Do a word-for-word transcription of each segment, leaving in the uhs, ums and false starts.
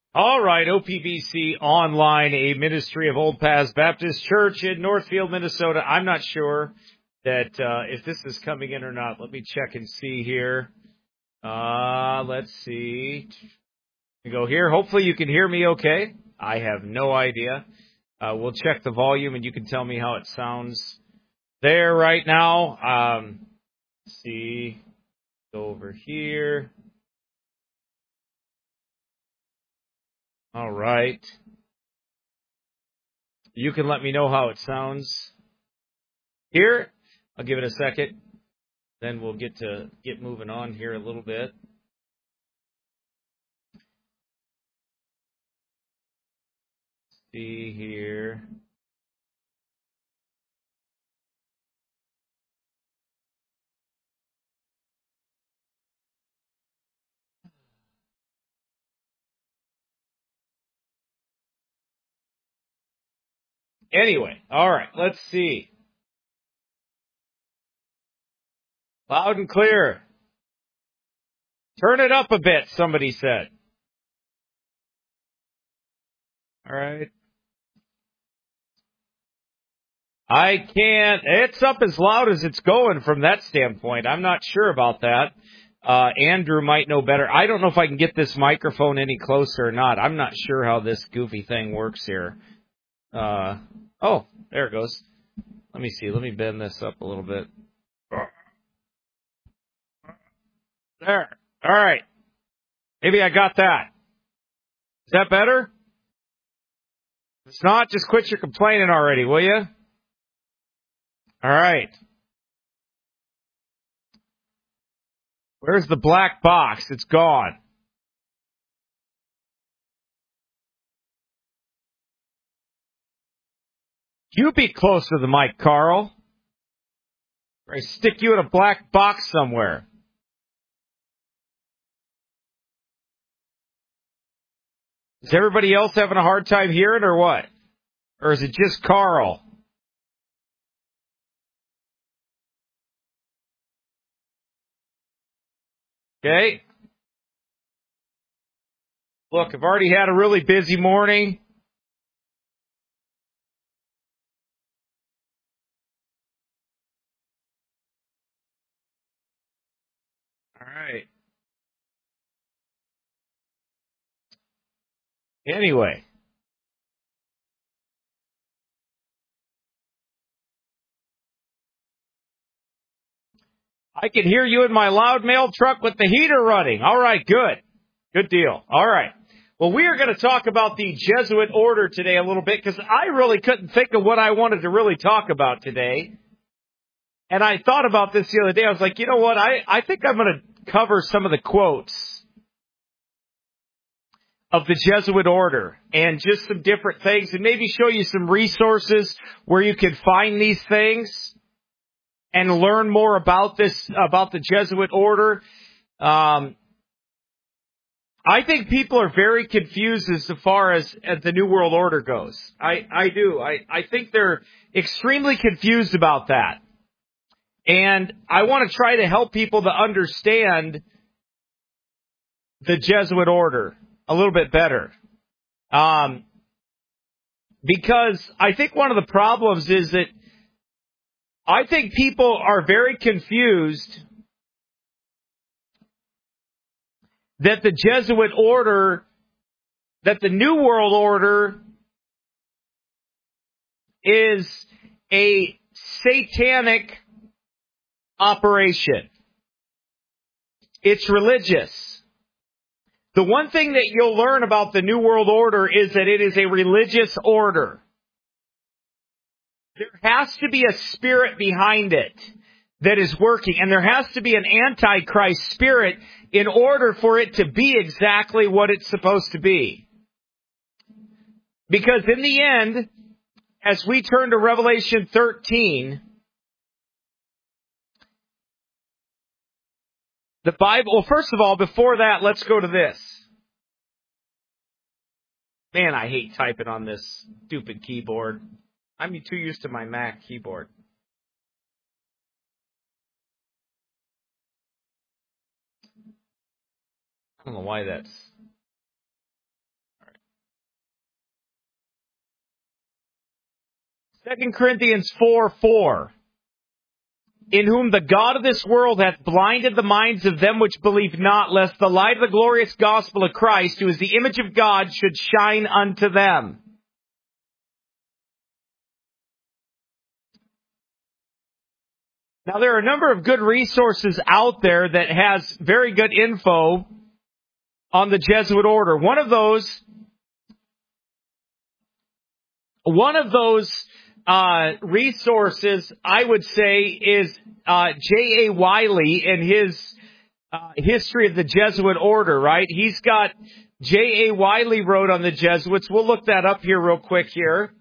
All right, O P B C Online, a ministry of Old Paths Baptist Church in Northfield, Minnesota. I'm not sure that uh, if this is coming in or not. Let me check and see here. Uh, let's see. We go here. Hopefully you can hear me okay. I have no idea. Uh, we'll check the volume and you can tell me how it sounds there right now. Um, let's see. Go over here. All right. You can let me know how it sounds here. I'll give it a second. Then we'll get to get moving on here a little bit. See here. Anyway, all right, let's see. Loud and clear. Turn it up a bit, somebody said. All right. I can't. It's up as loud as it's going from that standpoint. I'm not sure about that. Uh, Andrew might know better. I don't know if I can get this microphone any closer or not. I'm not sure how this goofy thing works here. Uh, oh, there it goes. Let me see. Let me bend this up a little bit. There. All right. Maybe I got that. Is that better? If it's not, just quit your complaining already, will you? All right. Where's the black box? It's gone. You be close to the mic, Carl. Or I stick you in a black box somewhere. Is everybody else having a hard time hearing or what? Or is it just Carl? Okay. Look, I've already had a really busy morning. All right. Anyway. I can hear you in my loud mail truck with the heater running. All right, good. Good deal. All right. Well, we are going to talk about the Jesuit order today a little bit because I really couldn't think of what I wanted to really talk about today. And I thought about this the other day. I was like, you know what? I, I think I'm going to cover some of the quotes of the Jesuit order and just some different things and maybe show you some resources where you can find these things and learn more about this, about the Jesuit order. Um, I think people are very confused as far as, as the New World Order goes. I, I do. I, I think they're extremely confused about that. And I want to try to help people to understand the Jesuit order a little bit better. Um, because I think one of the problems is that I think people are very confused that the Jesuit order, that the New World Order is a satanic operation. It's religious. The one thing that you'll learn about the New World Order is that it is a religious order. There has to be a spirit behind it that is working, and there has to be an antichrist spirit in order for it to be exactly what it's supposed to be. Because in the end, as we turn to Revelation thirteen, the Bible, well, first of all, before that, let's go to this. Man, I hate typing on this stupid keyboard. I'm too used to my Mac keyboard. I don't know why that's... Second Corinthians four four. In whom the God of this world hath blinded the minds of them which believe not, lest the light of the glorious gospel of Christ, who is the image of God, should shine unto them. Now, there are a number of good resources out there that has very good info on the Jesuit order. One of those, one of those uh, resources, I would say, is uh, J A Wiley and his uh, history of the Jesuit order, right? He's got, J A Wiley wrote on the Jesuits. We'll look that up here real quick here.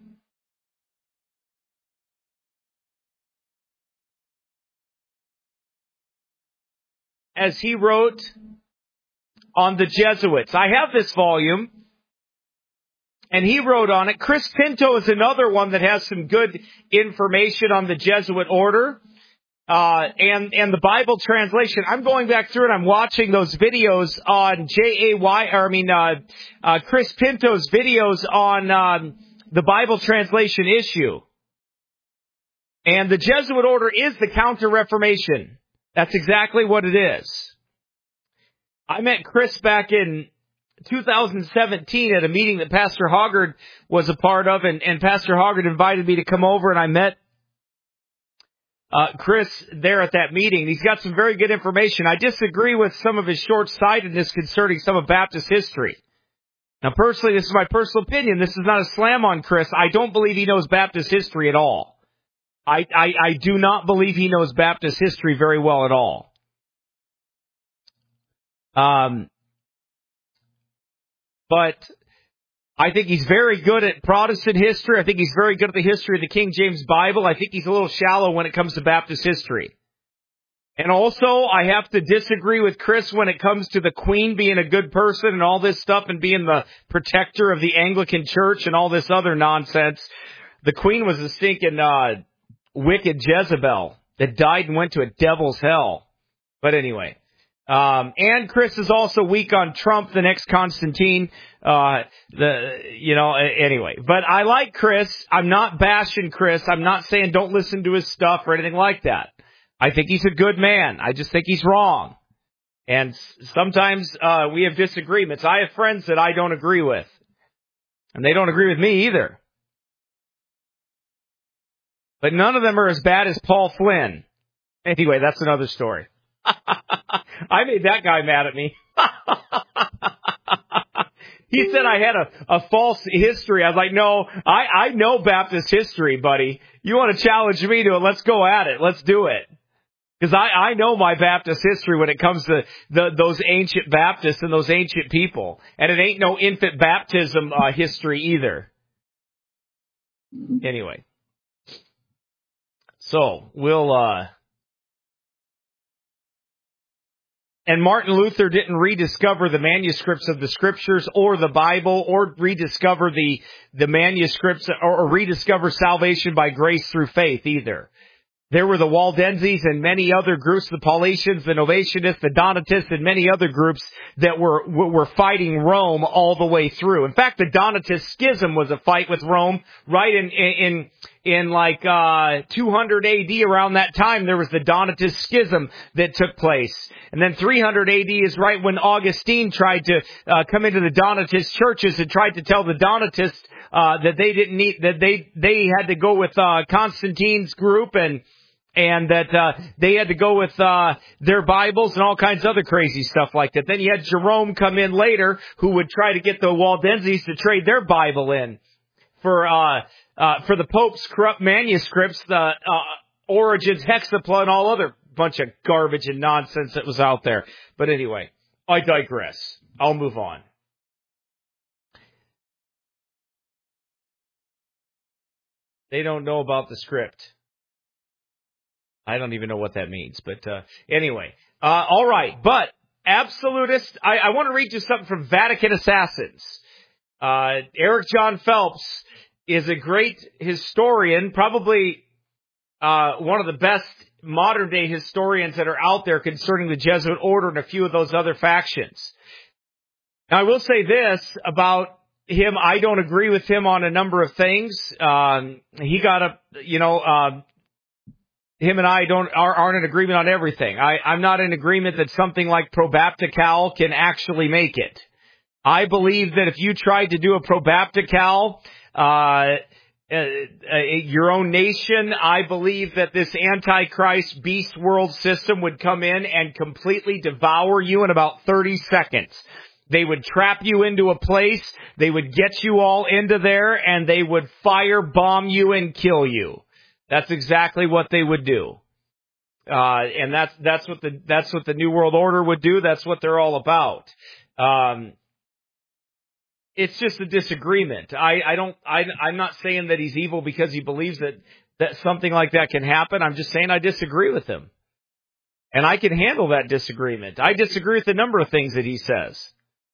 As he wrote on the Jesuits. I have this volume, and he wrote on it. Chris Pinto is another one that has some good information on the Jesuit order uh, and and the Bible translation. I'm going back through and I'm watching those videos on J A Y, or I mean uh, uh, Chris Pinto's videos on um, the Bible translation issue. And the Jesuit order is the Counter-Reformation. That's exactly what it is. I met Chris back in two thousand seventeen at a meeting that Pastor Hoggard was a part of, and, and Pastor Hoggard invited me to come over, and I met uh, Chris there at that meeting. He's got some very good information. I disagree with some of his short-sightedness concerning some of Baptist history. Now, personally, this is my personal opinion. This is not a slam on Chris. I don't believe he knows Baptist history at all. I, I, I do not believe he knows Baptist history very well at all. Um, but I think he's very good at Protestant history. I think he's very good at the history of the King James Bible. I think he's a little shallow when it comes to Baptist history. And also, I have to disagree with Chris when it comes to the Queen being a good person and all this stuff and being the protector of the Anglican Church and all this other nonsense. The Queen was a stinking uh, wicked Jezebel that died and went to a devil's hell. But anyway. Um, and Chris is also weak on Trump, the next Constantine. Uh, the, you know, anyway. But I like Chris. I'm not bashing Chris. I'm not saying don't listen to his stuff or anything like that. I think he's a good man. I just think he's wrong. And sometimes, uh, we have disagreements. I have friends that I don't agree with. And they don't agree with me either. But none of them are as bad as Paul Flynn. Anyway, that's another story. I made that guy mad at me. He said I had a, a false history. I was like, no, I, I know Baptist history, buddy. You want to challenge me to it? Let's go at it. Let's do it. Because I, I know my Baptist history when it comes to the, those ancient Baptists and those ancient people. And it ain't no infant baptism uh, history either. Anyway. So, we'll... Uh, And Martin Luther didn't rediscover the manuscripts of the Scriptures or the Bible or rediscover the, the manuscripts or, or rediscover salvation by grace through faith either. There were the Waldenses and many other groups, the Paulicians, the Novatianists, the Donatists, and many other groups that were were fighting Rome all the way through. In fact, the Donatist schism was a fight with Rome right in in in like uh two hundred A D. Around that time. There was the Donatist schism that took place, and then three hundred A D is right when Augustine tried to uh, come into the Donatist churches and tried to tell the Donatists uh that they didn't need that they they had to go with uh Constantine's group and. And that uh they had to go with uh their Bibles and all kinds of other crazy stuff like that. Then you had Jerome come in later, who would try to get the Waldenses to trade their Bible in for uh uh for the Pope's corrupt manuscripts, the uh Origen's Hexapla, and all other bunch of garbage and nonsense that was out there. But anyway, I digress. I'll move on. They don't know about the script. I don't even know what that means, but uh, anyway. Uh, all right, but absolutist, I, I want to read you something from Vatican Assassins. Uh, Eric John Phelps is a great historian, probably uh, one of the best modern-day historians that are out there concerning the Jesuit order and a few of those other factions. Now, I will say this about him, I don't agree with him on a number of things. Um, he got a, you know, uh, him and I don't are, aren't in agreement on everything. I, I'm not in agreement that something like ProBaptical can actually make it. I believe that if you tried to do a ProBaptical, uh, uh, uh, your own nation, I believe that this Antichrist beast world system would come in and completely devour you in about thirty seconds. They would trap you into a place, they would get you all into there, and they would firebomb you and kill you. That's exactly what they would do. Uh, and that's, that's what the, that's what the New World Order would do. That's what they're all about. Um, it's just a disagreement. I, I don't, I, I'm not saying that he's evil because he believes that, that something like that can happen. I'm just saying I disagree with him. And I can handle that disagreement. I disagree with a number of things that he says.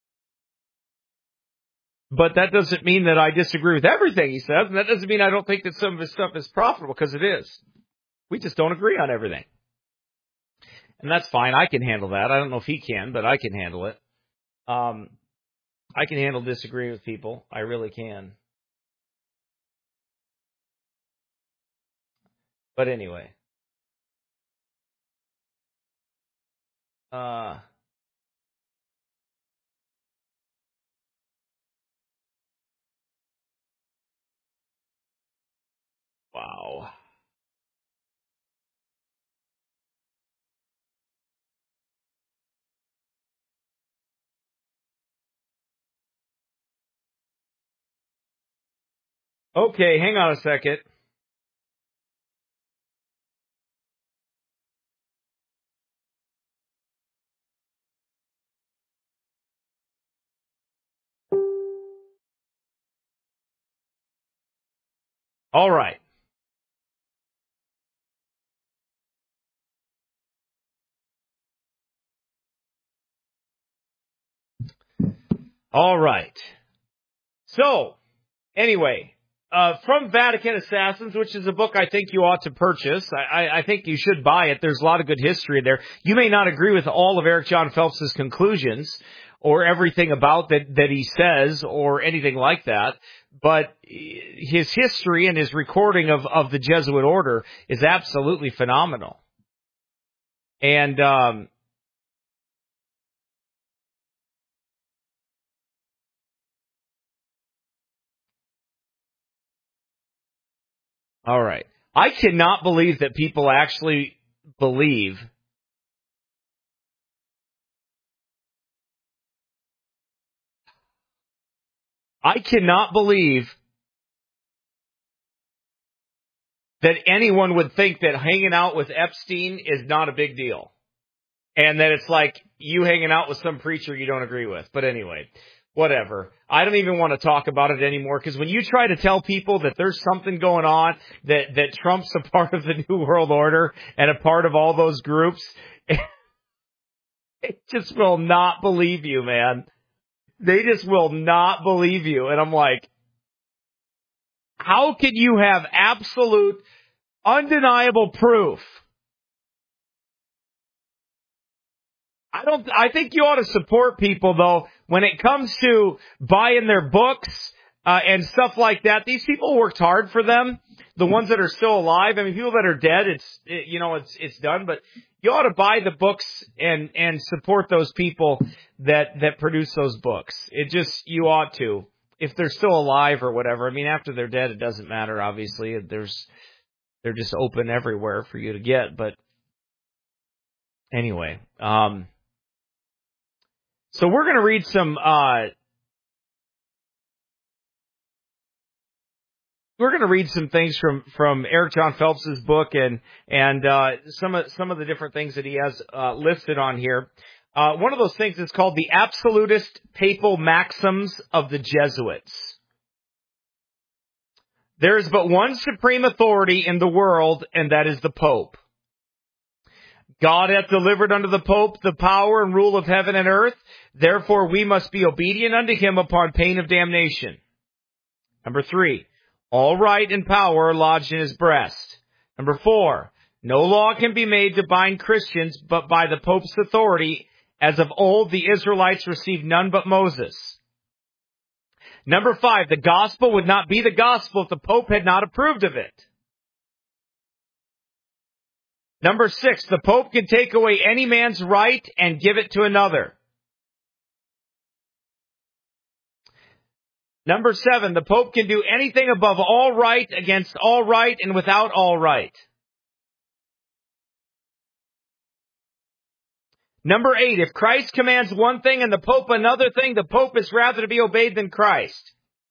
But that doesn't mean that I disagree with everything he says, and that doesn't mean I don't think that some of his stuff is profitable, because it is. We just don't agree on everything. And that's fine. I can handle that. I don't know if he can, but I can handle it. Um, I can handle disagreeing with people. I really can. But anyway. Uh... Wow. Okay, hang on a second. All right. All right. So, anyway, uh, from Vatican Assassins, which is a book I think you ought to purchase. I, I, I think you should buy it. There's a lot of good history there. You may not agree with all of Eric John Phelps' conclusions or everything about that, that he says or anything like that, but his history and his recording of, of the Jesuit order is absolutely phenomenal. And, um, all right. I cannot believe that people actually believe I cannot believe that anyone would think that hanging out with Epstein is not a big deal. And that it's like you hanging out with some preacher you don't agree with. But anyway, whatever. I don't even want to talk about it anymore, because when you try to tell people that there's something going on, that, that Trump's a part of the New World Order and a part of all those groups, they just will not believe you, man. They just will not believe you. And I'm like, how can you have absolute, undeniable proof? I don't, I think you ought to support people, though, when it comes to buying their books, uh, and stuff like that. These people worked hard for them. The ones that are still alive. I mean, people that are dead, it's, it, you know, it's, it's done, but you ought to buy the books and, and support those people that, that produce those books. It just, you ought to, if they're still alive or whatever. I mean, after they're dead, it doesn't matter, obviously. There's, they're just open everywhere for you to get, but anyway, um, so we're going to read some, uh, we're going to read some things from, from Eric John Phelps' book and, and, uh, some of, some of the different things that he has, uh, listed on here. Uh, one of those things is called the Absolutist Papal Maxims of the Jesuits. There is but one supreme authority in the world, and that is the Pope. God hath delivered unto the Pope the power and rule of heaven and earth. Therefore we must be obedient unto him upon pain of damnation. Number three, all right and power are lodged in his breast. Number four, no law can be made to bind Christians but by the Pope's authority, as of old the Israelites received none but Moses. Number five, the gospel would not be the gospel if the Pope had not approved of it. Number six, the Pope can take away any man's right and give it to another. Number seven, the Pope can do anything above all right, against all right, and without all right. Number eight, if Christ commands one thing and the Pope another thing, the Pope is rather to be obeyed than Christ.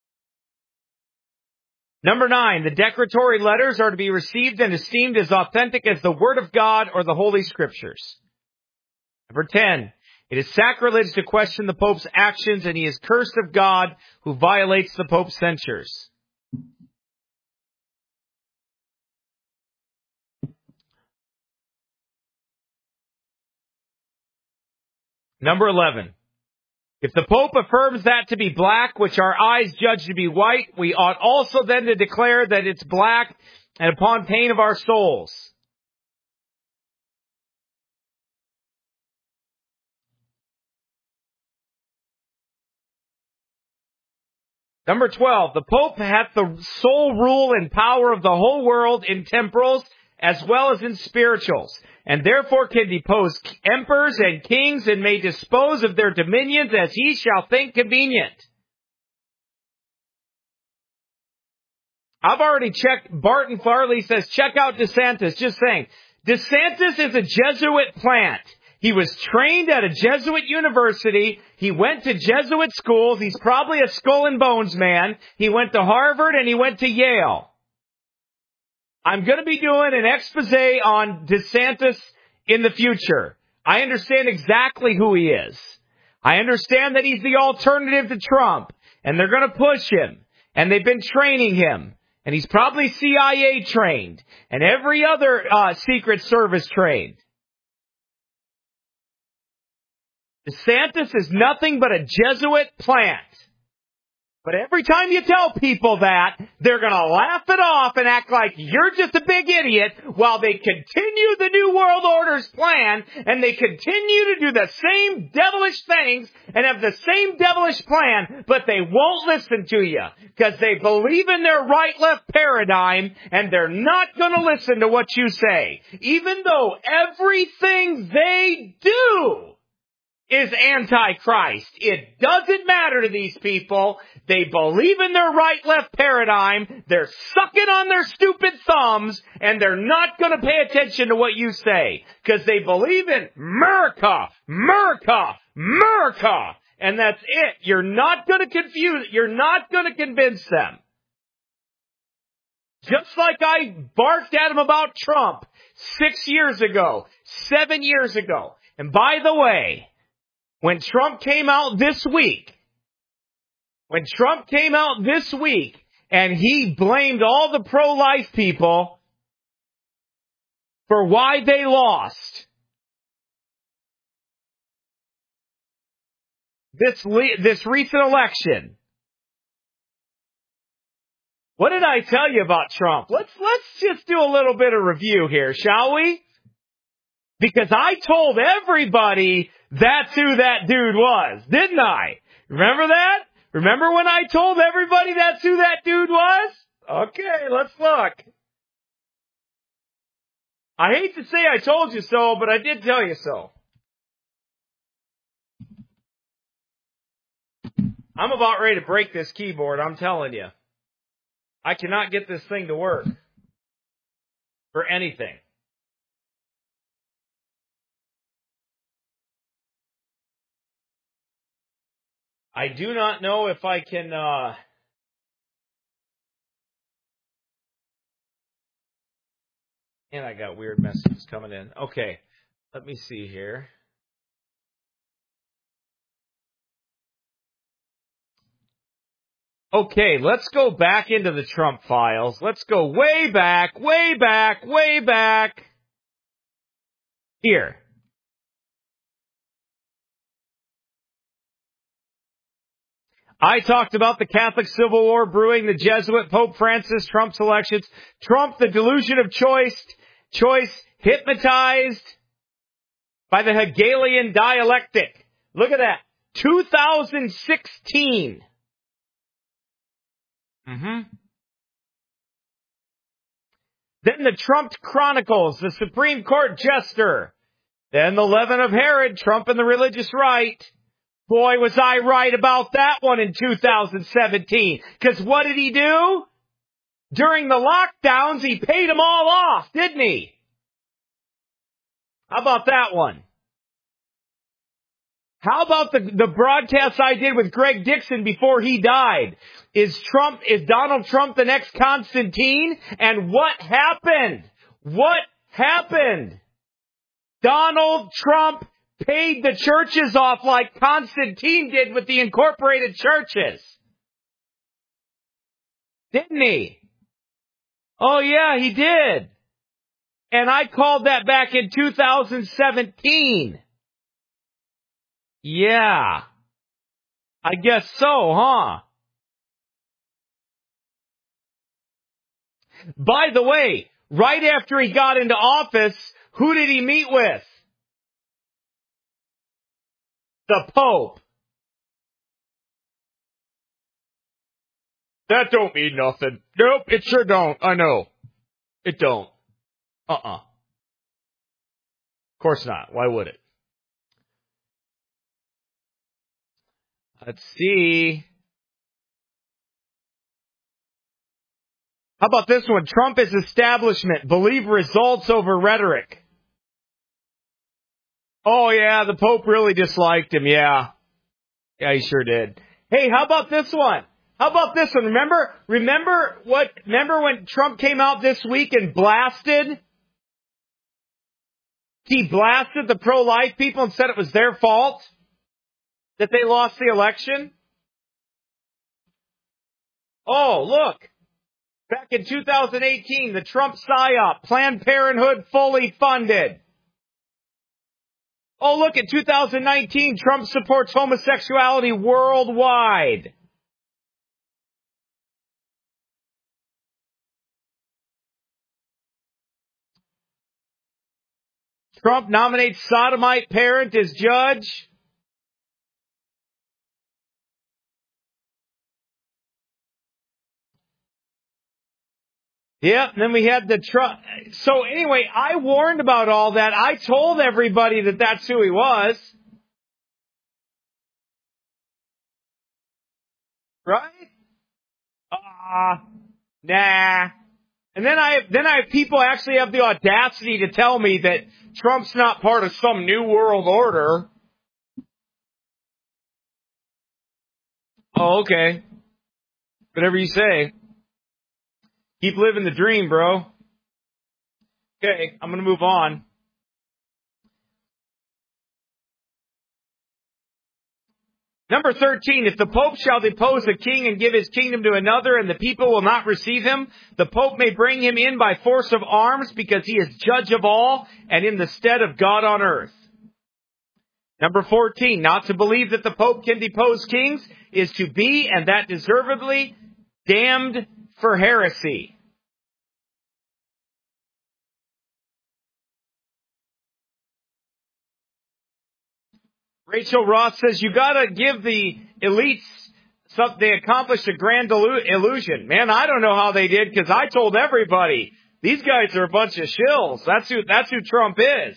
Number nine, the declaratory letters are to be received and esteemed as authentic as the Word of God or the Holy Scriptures. Number ten, it is sacrilege to question the Pope's actions, and he is cursed of God who violates the Pope's censures. Number eleven. If the Pope affirms that to be black, which our eyes judge to be white, we ought also then to declare that it's black, and upon pain of our souls. Number twelve. The Pope hath the sole rule and power of the whole world in temporals as well as in spirituals, and therefore can depose emperors and kings, and may dispose of their dominions as he shall think convenient. I've already checked. Barton Farley says, check out DeSantis. Just saying. DeSantis is a Jesuit plant. He was trained at a Jesuit university. He went to Jesuit schools. He's probably a skull and bones man. He went to Harvard and he went to Yale. I'm going to be doing an expose on DeSantis in the future. I understand exactly who he is. I understand that he's the alternative to Trump, and they're going to push him, and they've been training him, and he's probably C I A trained, and every other uh, Secret Service trained. DeSantis is nothing but a Jesuit plant. But every time you tell people that, they're going to laugh it off and act like you're just a big idiot while they continue the New World Order's plan, and they continue to do the same devilish things and have the same devilish plan, but they won't listen to you because they believe in their right-left paradigm, and they're not going to listen to what you say, even though everything they do is antichrist. It doesn't matter to these people. They believe in their right-left paradigm. They're sucking on their stupid thumbs, and they're not going to pay attention to what you say because they believe in America, America, America, and that's it. You're not going to confuse. You're not going to convince them. Just like I barked at them about Trump six years ago, seven years ago. And by the way, when Trump came out this week, when Trump came out this week and he blamed all the pro-life people for why they lost this le- this recent election. What did I tell you about Trump? Let's let's just do a little bit of review here, shall we? Because I told everybody that's who that dude was, didn't I? Remember that? Remember when I told everybody that's who that dude was? Okay, let's look. I hate to say I told you so, but I did tell you so. I'm about ready to break this keyboard, I'm telling you. I cannot get this thing to work for anything. I do not know if I can, uh, and I got weird messages coming in. Okay, let me see here. Okay, let's go back into the Trump files. Let's go way back, way back, way back. Here. I talked about the Catholic Civil War brewing, the Jesuit, Pope Francis, Trump's elections, Trump, the delusion of choice, choice hypnotized by the Hegelian dialectic. Look at that. two thousand sixteen. Mm-hmm. Then the Trump Chronicles, the Supreme Court Jester. Then the Leaven of Herod, Trump and the Religious Right. Boy, was I right about that one in two thousand seventeen. Because what did he do? During the lockdowns, he paid them all off, didn't he? How about that one? How about the, the broadcast I did with Greg Dixon before he died? Is Trump, is Donald Trump the next Constantine? And what happened? What happened? Donald Trump paid the churches off like Constantine did with the incorporated churches. Didn't he? Oh yeah, he did. And I called that back in two thousand seventeen. Yeah. I guess so, huh? By the way, right after he got into office, who did he meet with? The Pope. That don't mean nothing. Nope, it sure don't. I know. It don't. Uh-uh. Of course not. Why would it? Let's see. How about this one? Trump is establishment. Believe results over rhetoric. Oh, yeah, the Pope really disliked him. Yeah. Yeah, he sure did. Hey, how about this one? How about this one? Remember, remember what, remember when Trump came out this week and blasted? He blasted the pro-life people and said it was their fault that they lost the election? Oh, look. Back in two thousand eighteen, the Trump PSYOP, Planned Parenthood fully funded. Oh, look, in two thousand nineteen, Trump supports homosexuality worldwide. Trump nominates sodomite parent as judge. Yep, and then we had the Trump. So anyway, I warned about all that. I told everybody that that's who he was. Right? Ah, uh, nah. And then I then I have people actually have the audacity to tell me that Trump's not part of some new world order. Oh, okay. Whatever you say. Keep living the dream, bro. Okay, I'm going to move on. Number thirteen, if the Pope shall depose a king and give his kingdom to another, and the people will not receive him, the Pope may bring him in by force of arms, because he is judge of all, and in the stead of God on earth. Number fourteen, not to believe that the Pope can depose kings is to be, and that deservedly, damned for heresy. Rachel Ross says, you gotta give the elites something. They accomplished a grand illusion. Man, I don't know how they did, because I told everybody, these guys are a bunch of shills. That's who, that's who Trump is.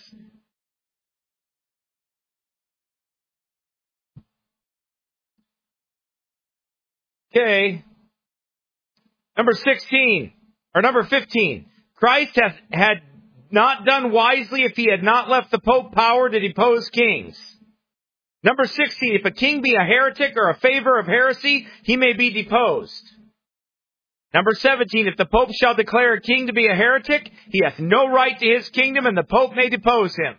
Okay. Number sixteen, or number fifteen. Christ hath, had not done wisely if he had not left the Pope power to depose kings. Number sixteen, if a king be a heretic or a favor of heresy, he may be deposed. Number seventeen, if the Pope shall declare a king to be a heretic, he hath no right to his kingdom, and the Pope may depose him.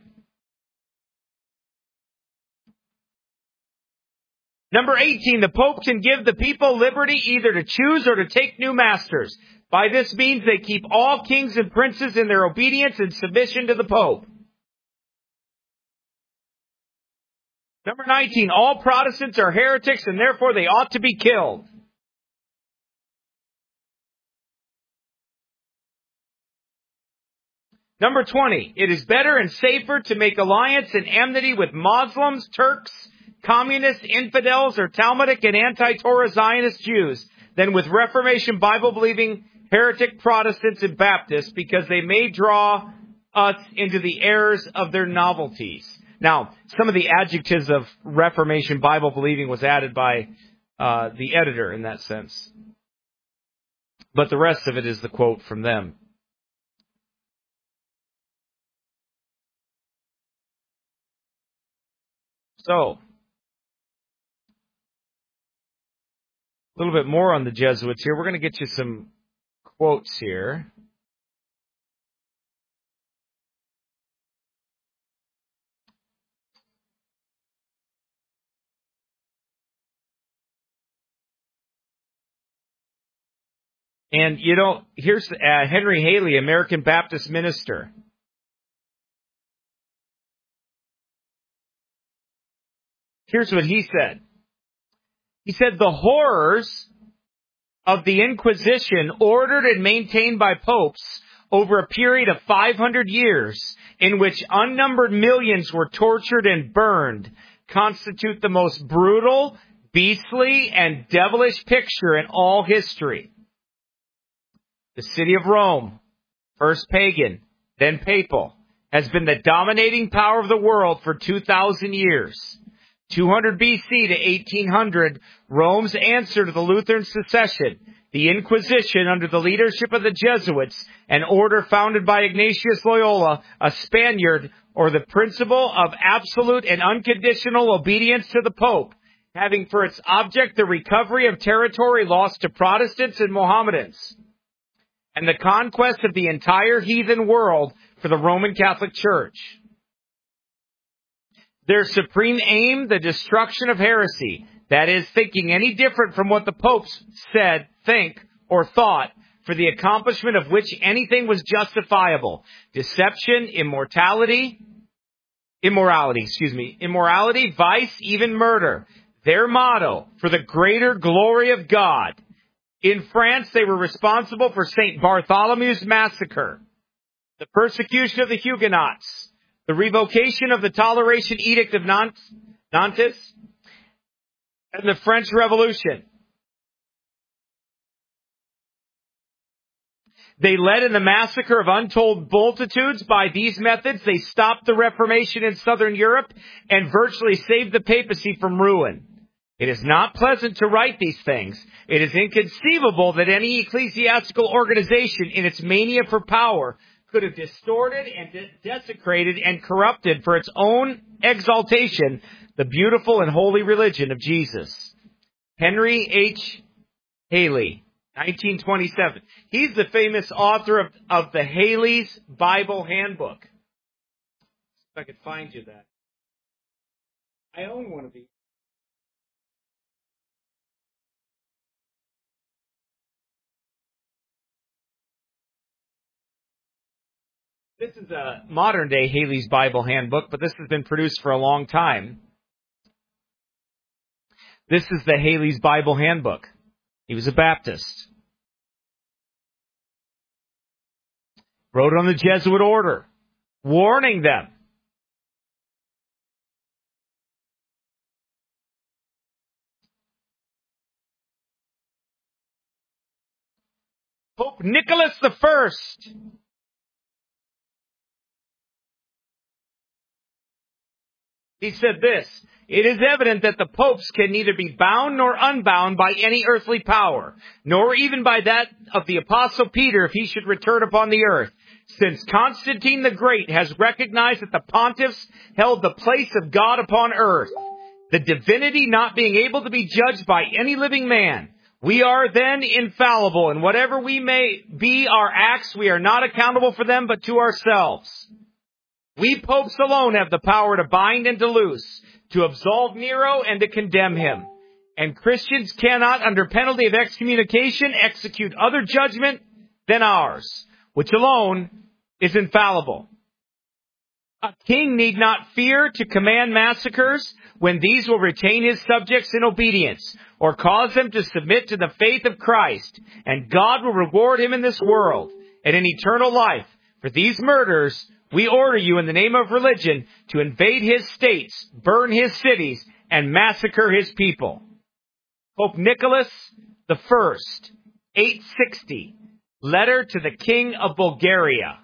Number eighteen, the Pope can give the people liberty either to choose or to take new masters. By this means they keep all kings and princes in their obedience and submission to the Pope. Number nineteen, all Protestants are heretics and therefore they ought to be killed. Number twenty, it is better and safer to make alliance and enmity with Muslims, Turks, communists, infidels, or Talmudic and anti-Torah Zionist Jews than with Reformation Bible-believing heretic Protestants and Baptists, because they may draw us into the errors of their novelties. Now, some of the adjectives of Reformation Bible-believing was added by uh, the editor in that sense. But the rest of it is the quote from them. So, a little bit more on the Jesuits here. We're going to get you some quotes here. And, you know, here's uh, Henry Haley, American Baptist minister. Here's what he said. He said, the horrors of the Inquisition, ordered and maintained by popes over a period of five hundred years, in which unnumbered millions were tortured and burned, constitute the most brutal, beastly, and devilish picture in all history. The city of Rome, first pagan, then papal, has been the dominating power of the world for two thousand years. two hundred B C to eighteen hundred, Rome's answer to the Lutheran secession, the Inquisition under the leadership of the Jesuits, an order founded by Ignatius Loyola, a Spaniard, or the principle of absolute and unconditional obedience to the Pope, having for its object the recovery of territory lost to Protestants and Mohammedans, and the conquest of the entire heathen world for the Roman Catholic Church. Their supreme aim, the destruction of heresy, that is, thinking any different from what the popes said, think, or thought, for the accomplishment of which anything was justifiable. Deception, immortality, immorality, excuse me, immorality, vice, even murder. Their motto, for the greater glory of God. In France, they were responsible for Saint Bartholomew's massacre, the persecution of the Huguenots, the revocation of the Toleration Edict of Nantes, and the French Revolution. They led in the massacre of untold multitudes. By these methods, they stopped the Reformation in Southern Europe and virtually saved the papacy from ruin. It is not pleasant to write these things. It is inconceivable that any ecclesiastical organization in its mania for power could have distorted and de- desecrated and corrupted for its own exaltation the beautiful and holy religion of Jesus. Henry H. Haley, nineteen twenty-seven. He's the famous author of, of the Haley's Bible Handbook. If I could find you that. I own one of these. This is a modern-day Haley's Bible Handbook, but this has been produced for a long time. This is the Haley's Bible Handbook. He was a Baptist. Wrote on the Jesuit order, warning them. Pope Nicholas the First. He said this, it is evident that the popes can neither be bound nor unbound by any earthly power, nor even by that of the Apostle Peter if he should return upon the earth, since Constantine the Great has recognized that the pontiffs held the place of God upon earth, the divinity not being able to be judged by any living man. We are then infallible, and whatever we may be our acts, we are not accountable for them but to ourselves. We popes alone have the power to bind and to loose, to absolve Nero and to condemn him. And Christians cannot, under penalty of excommunication, execute other judgment than ours, which alone is infallible. A king need not fear to command massacres when these will retain his subjects in obedience, or cause them to submit to the faith of Christ, and God will reward him in this world and in eternal life. For these murders, we order you in the name of religion to invade his states, burn his cities, and massacre his people. Pope Nicholas the First, eight sixty, letter to the King of Bulgaria.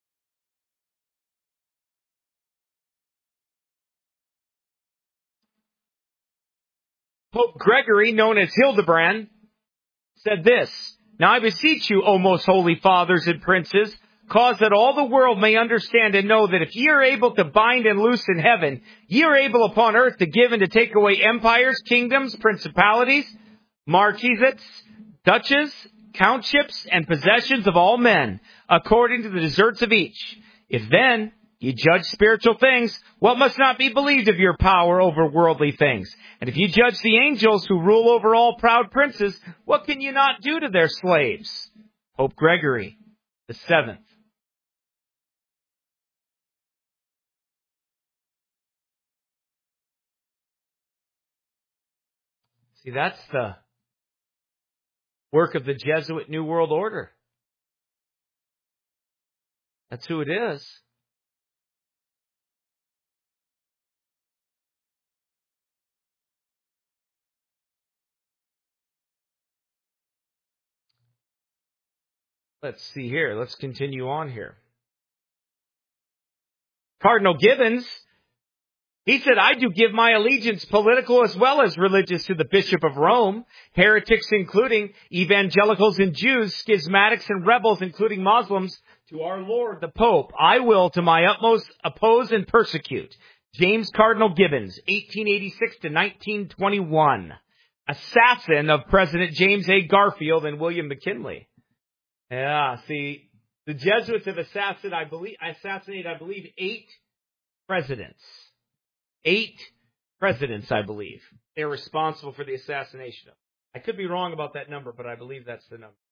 Pope Gregory, known as Hildebrand, said this, "Now I beseech you, O most holy fathers and princes, cause that all the world may understand and know that if ye are able to bind and loose in heaven, ye are able upon earth to give and to take away empires, kingdoms, principalities, marquisate, duchies, countships, and possessions of all men, according to the deserts of each. If then ye judge spiritual things, what must not be believed of your power over worldly things? And if you judge the angels who rule over all proud princes, what can you not do to their slaves?" Pope Gregory the Seventh. See, that's the work of the Jesuit New World Order. That's who it is. Let's see here. Let's continue on here. Cardinal Gibbons, he said, "I do give my allegiance, political as well as religious, to the Bishop of Rome, heretics including evangelicals and Jews, schismatics and rebels including Muslims, to our Lord the Pope. I will to my utmost oppose and persecute." James Cardinal Gibbons, eighteen eighty-six to nineteen twenty-one. Assassin of President James A. Garfield and William McKinley. Yeah, see, the Jesuits have assassinated, I believe, assassinated, I believe, eight presidents. Eight presidents, I believe. They're responsible for the assassination of. I could be wrong about that number, but I believe that's the number.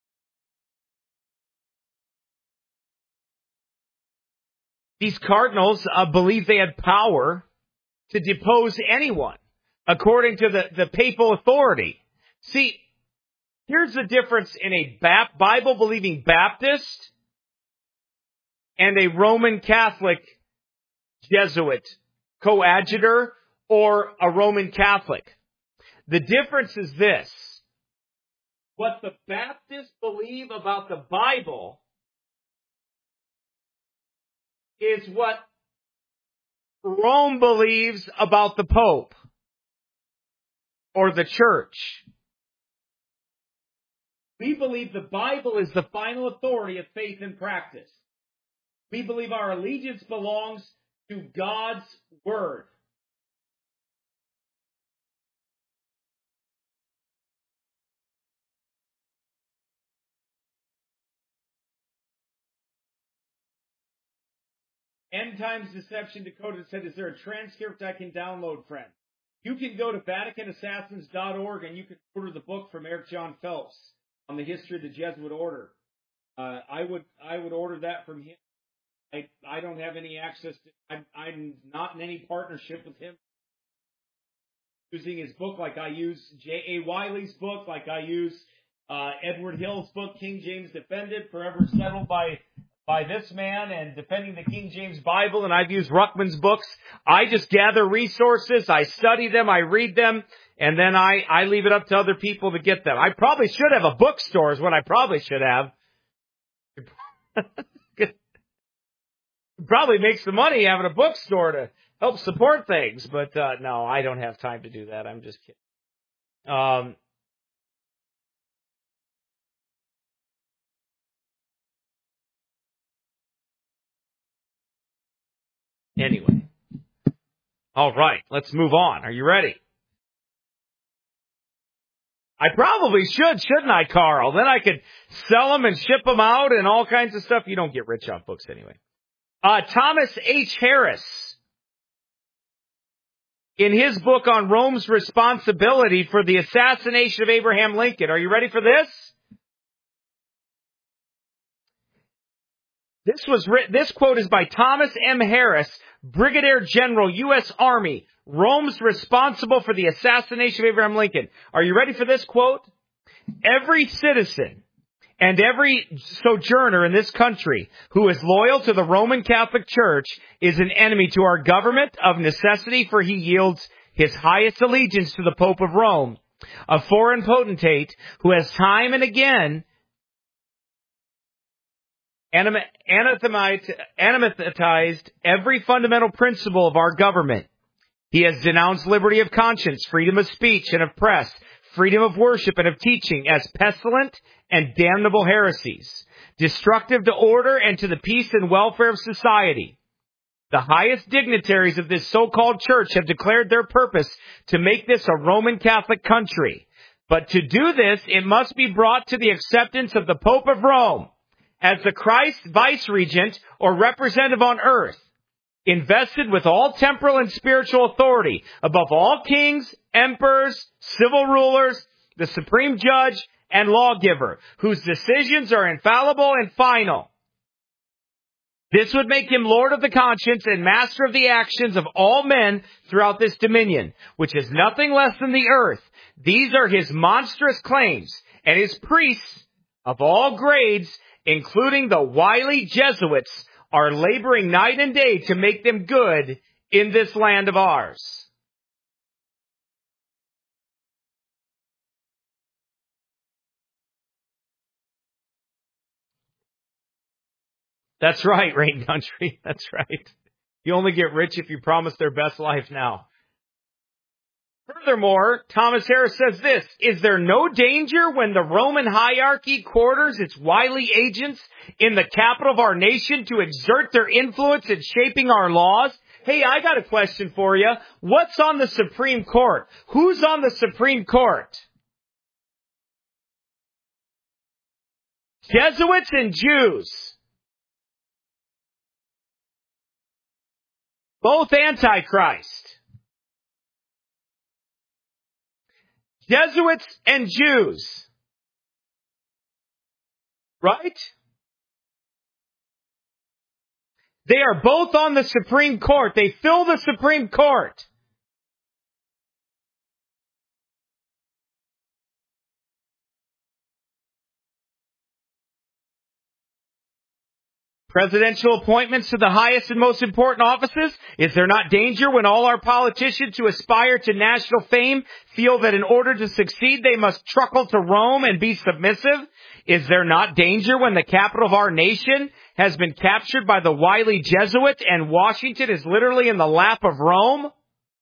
These cardinals uh, believe they had power to depose anyone, according to the, the papal authority. See, here's the difference in a Bap- Bible-believing Baptist and a Roman Catholic Jesuit coadjutor or a Roman Catholic. The difference is this. What the Baptists believe about the Bible is what Rome believes about the Pope or the church. We believe the Bible is the final authority of faith and practice. We believe our allegiance belongs to God's Word. End Times Deception Decoded said, "Is there a transcript I can download, friend?" You can go to Vatican Assassins dot org and you can order the book from Eric John Phelps on the history of the Jesuit order. Uh, I would I would order that from him. I I don't have any access to. I'm, I'm not in any partnership with him. Using his book like I use J A Wiley's book, like I use uh, Edward Hill's book, King James Defended, forever settled by by this man, and defending the King James Bible. And I've used Ruckman's books. I just gather resources, I study them, I read them. And then I, I leave it up to other people to get them. I probably should have a bookstore is what I probably should have. Probably make some money having a bookstore to help support things. But uh, no, I don't have time to do that. I'm just kidding. Um, anyway. All right, let's move on. Are you ready? I probably should, shouldn't I, Carl? Then I could sell them and ship them out and all kinds of stuff. You don't get rich off books anyway. Uh, Thomas H. Harris, in his book on Rome's responsibility for the assassination of Abraham Lincoln. Are you ready for this? This was written, this quote is by Thomas M. Harris, Brigadier General, U S Army. Rome's responsible for the assassination of Abraham Lincoln. Are you ready for this quote? "Every citizen and every sojourner in this country who is loyal to the Roman Catholic Church is an enemy to our government of necessity, for he yields his highest allegiance to the Pope of Rome. A foreign potentate who has time and again anathematized every fundamental principle of our government. He has denounced liberty of conscience, freedom of speech and of press, freedom of worship and of teaching as pestilent and damnable heresies, destructive to order and to the peace and welfare of society. The highest dignitaries of this so-called church have declared their purpose to make this a Roman Catholic country. But to do this, it must be brought to the acceptance of the Pope of Rome as the Christ vice-regent or representative on earth, invested with all temporal and spiritual authority above all kings, emperors, civil rulers, the supreme judge, and lawgiver, whose decisions are infallible and final. This would make him Lord of the conscience and master of the actions of all men throughout this dominion, which is nothing less than the earth. These are his monstrous claims, and his priests of all grades, including the wily Jesuits, are laboring night and day to make them good in this land of ours. That's right, Rain Country. That's right. You only get rich if you promise their best life now. Furthermore, Thomas Harris says this: is there no danger when the Roman hierarchy quarters its wily agents in the capital of our nation to exert their influence in shaping our laws? Hey, I got a question for you. What's on the Supreme Court? Who's on the Supreme Court? Jesuits and Jews. Both Antichrist. Jesuits and Jews. Right? They are both on the Supreme Court. They fill the Supreme Court. Presidential appointments to the highest and most important offices? Is there not danger when all our politicians who aspire to national fame feel that in order to succeed they must truckle to Rome and be submissive? Is there not danger when the capital of our nation has been captured by the wily Jesuit and Washington is literally in the lap of Rome?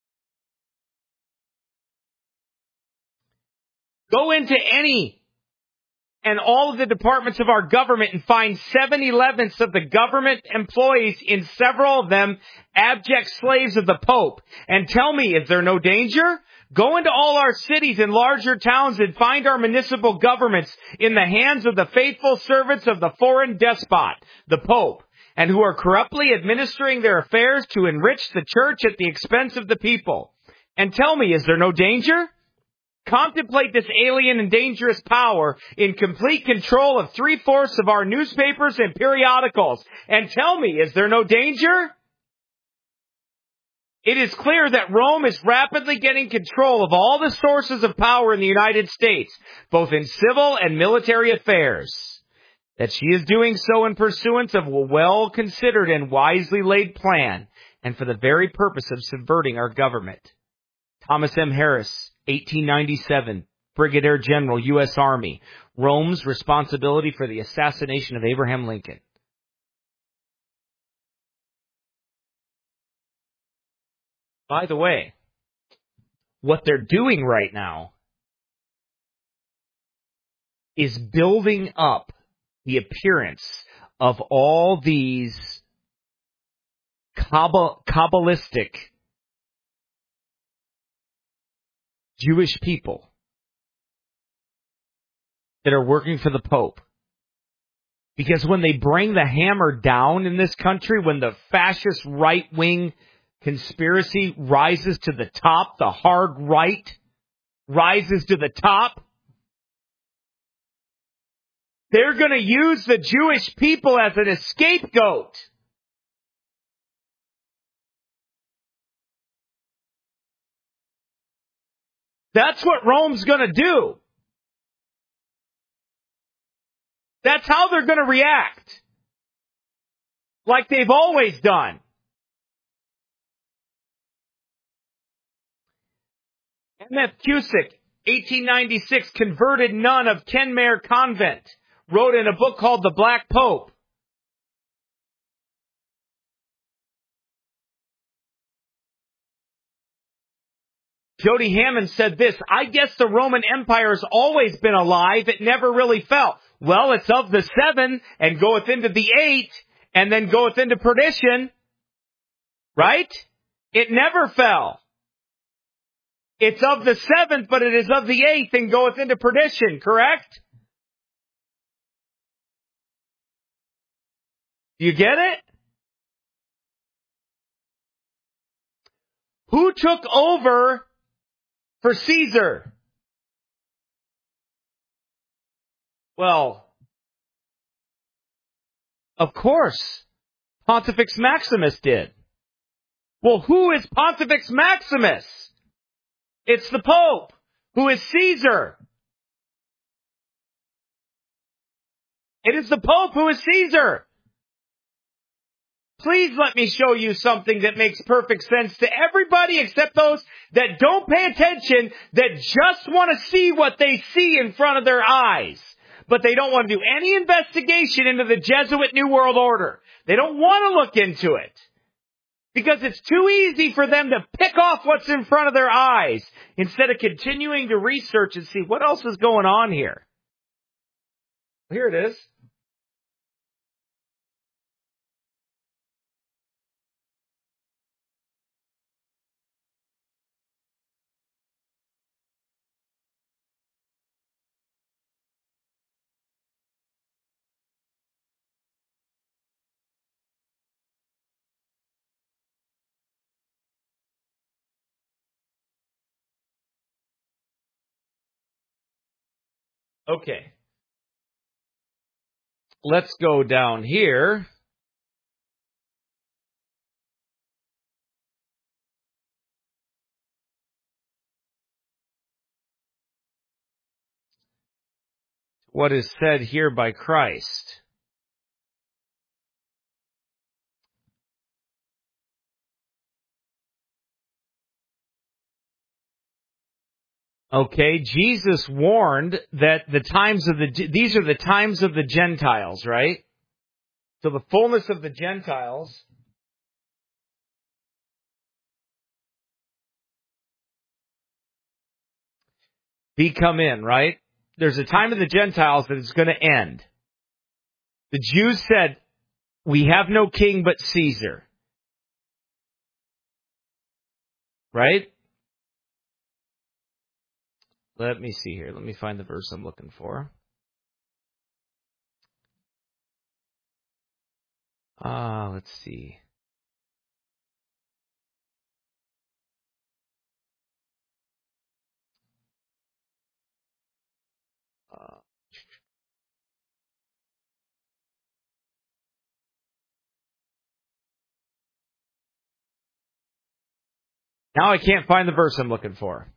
Go into any and all of the departments of our government and find seven-elevenths of the government employees, in several of them abject slaves of the Pope. And tell me, is there no danger? Go into all our cities and larger towns and find our municipal governments in the hands of the faithful servants of the foreign despot, the Pope, and who are corruptly administering their affairs to enrich the church at the expense of the people. And tell me, is there no danger? Contemplate this alien and dangerous power in complete control of three-fourths of our newspapers and periodicals. And tell me, is there no danger? It is clear that Rome is rapidly getting control of all the sources of power in the United States, both in civil and military affairs. That she is doing so in pursuance of a well-considered and wisely laid plan, and for the very purpose of subverting our government. Thomas M. Harris, eighteen ninety-seven, Brigadier General, U S Army. Rome's responsibility for the assassination of Abraham Lincoln. By the way, what they're doing right now is building up the appearance of all these Kabbalistic Jewish people that are working for the Pope. Because when they bring the hammer down in this country, when the fascist right-wing conspiracy rises to the top, the hard right rises to the top, they're going to use the Jewish people as an scapegoat. That's what Rome's going to do. That's how they're going to react. Like they've always done. M F Cusick, eighteen ninety-six, converted nun of Kenmare Convent, wrote in a book called The Black Pope. Jody Hammond said this, I guess the Roman Empire has always been alive. It never really fell. Well, it's of the seven and goeth into the eight and then goeth into perdition. Right? It never fell. It's of the seventh, but it is of the eighth and goeth into perdition. Correct? You get it? Who took over for Caesar? Well, of course, Pontifex Maximus did. Well, who is Pontifex Maximus? It's the Pope. Who is Caesar? It is the Pope who is Caesar. Please let me show you something that makes perfect sense to everybody except those that don't pay attention, that just want to see what they see in front of their eyes. But they don't want to do any investigation into the Jesuit New World Order. They don't want to look into it. Because it's too easy for them to pick off what's in front of their eyes instead of continuing to research and see what else is going on here. Here it is. Okay. Let's go down here. What is said here by Christ. Okay, Jesus warned that the times of the, these are the times of the Gentiles, right? So the fullness of the Gentiles be come in, right? There's a time of the Gentiles that is going to end. The Jews said, we have no king but Caesar. Right? Let me see here. Let me find the verse I'm looking for. Ah, uh, let's see. Uh, now I can't find the verse I'm looking for.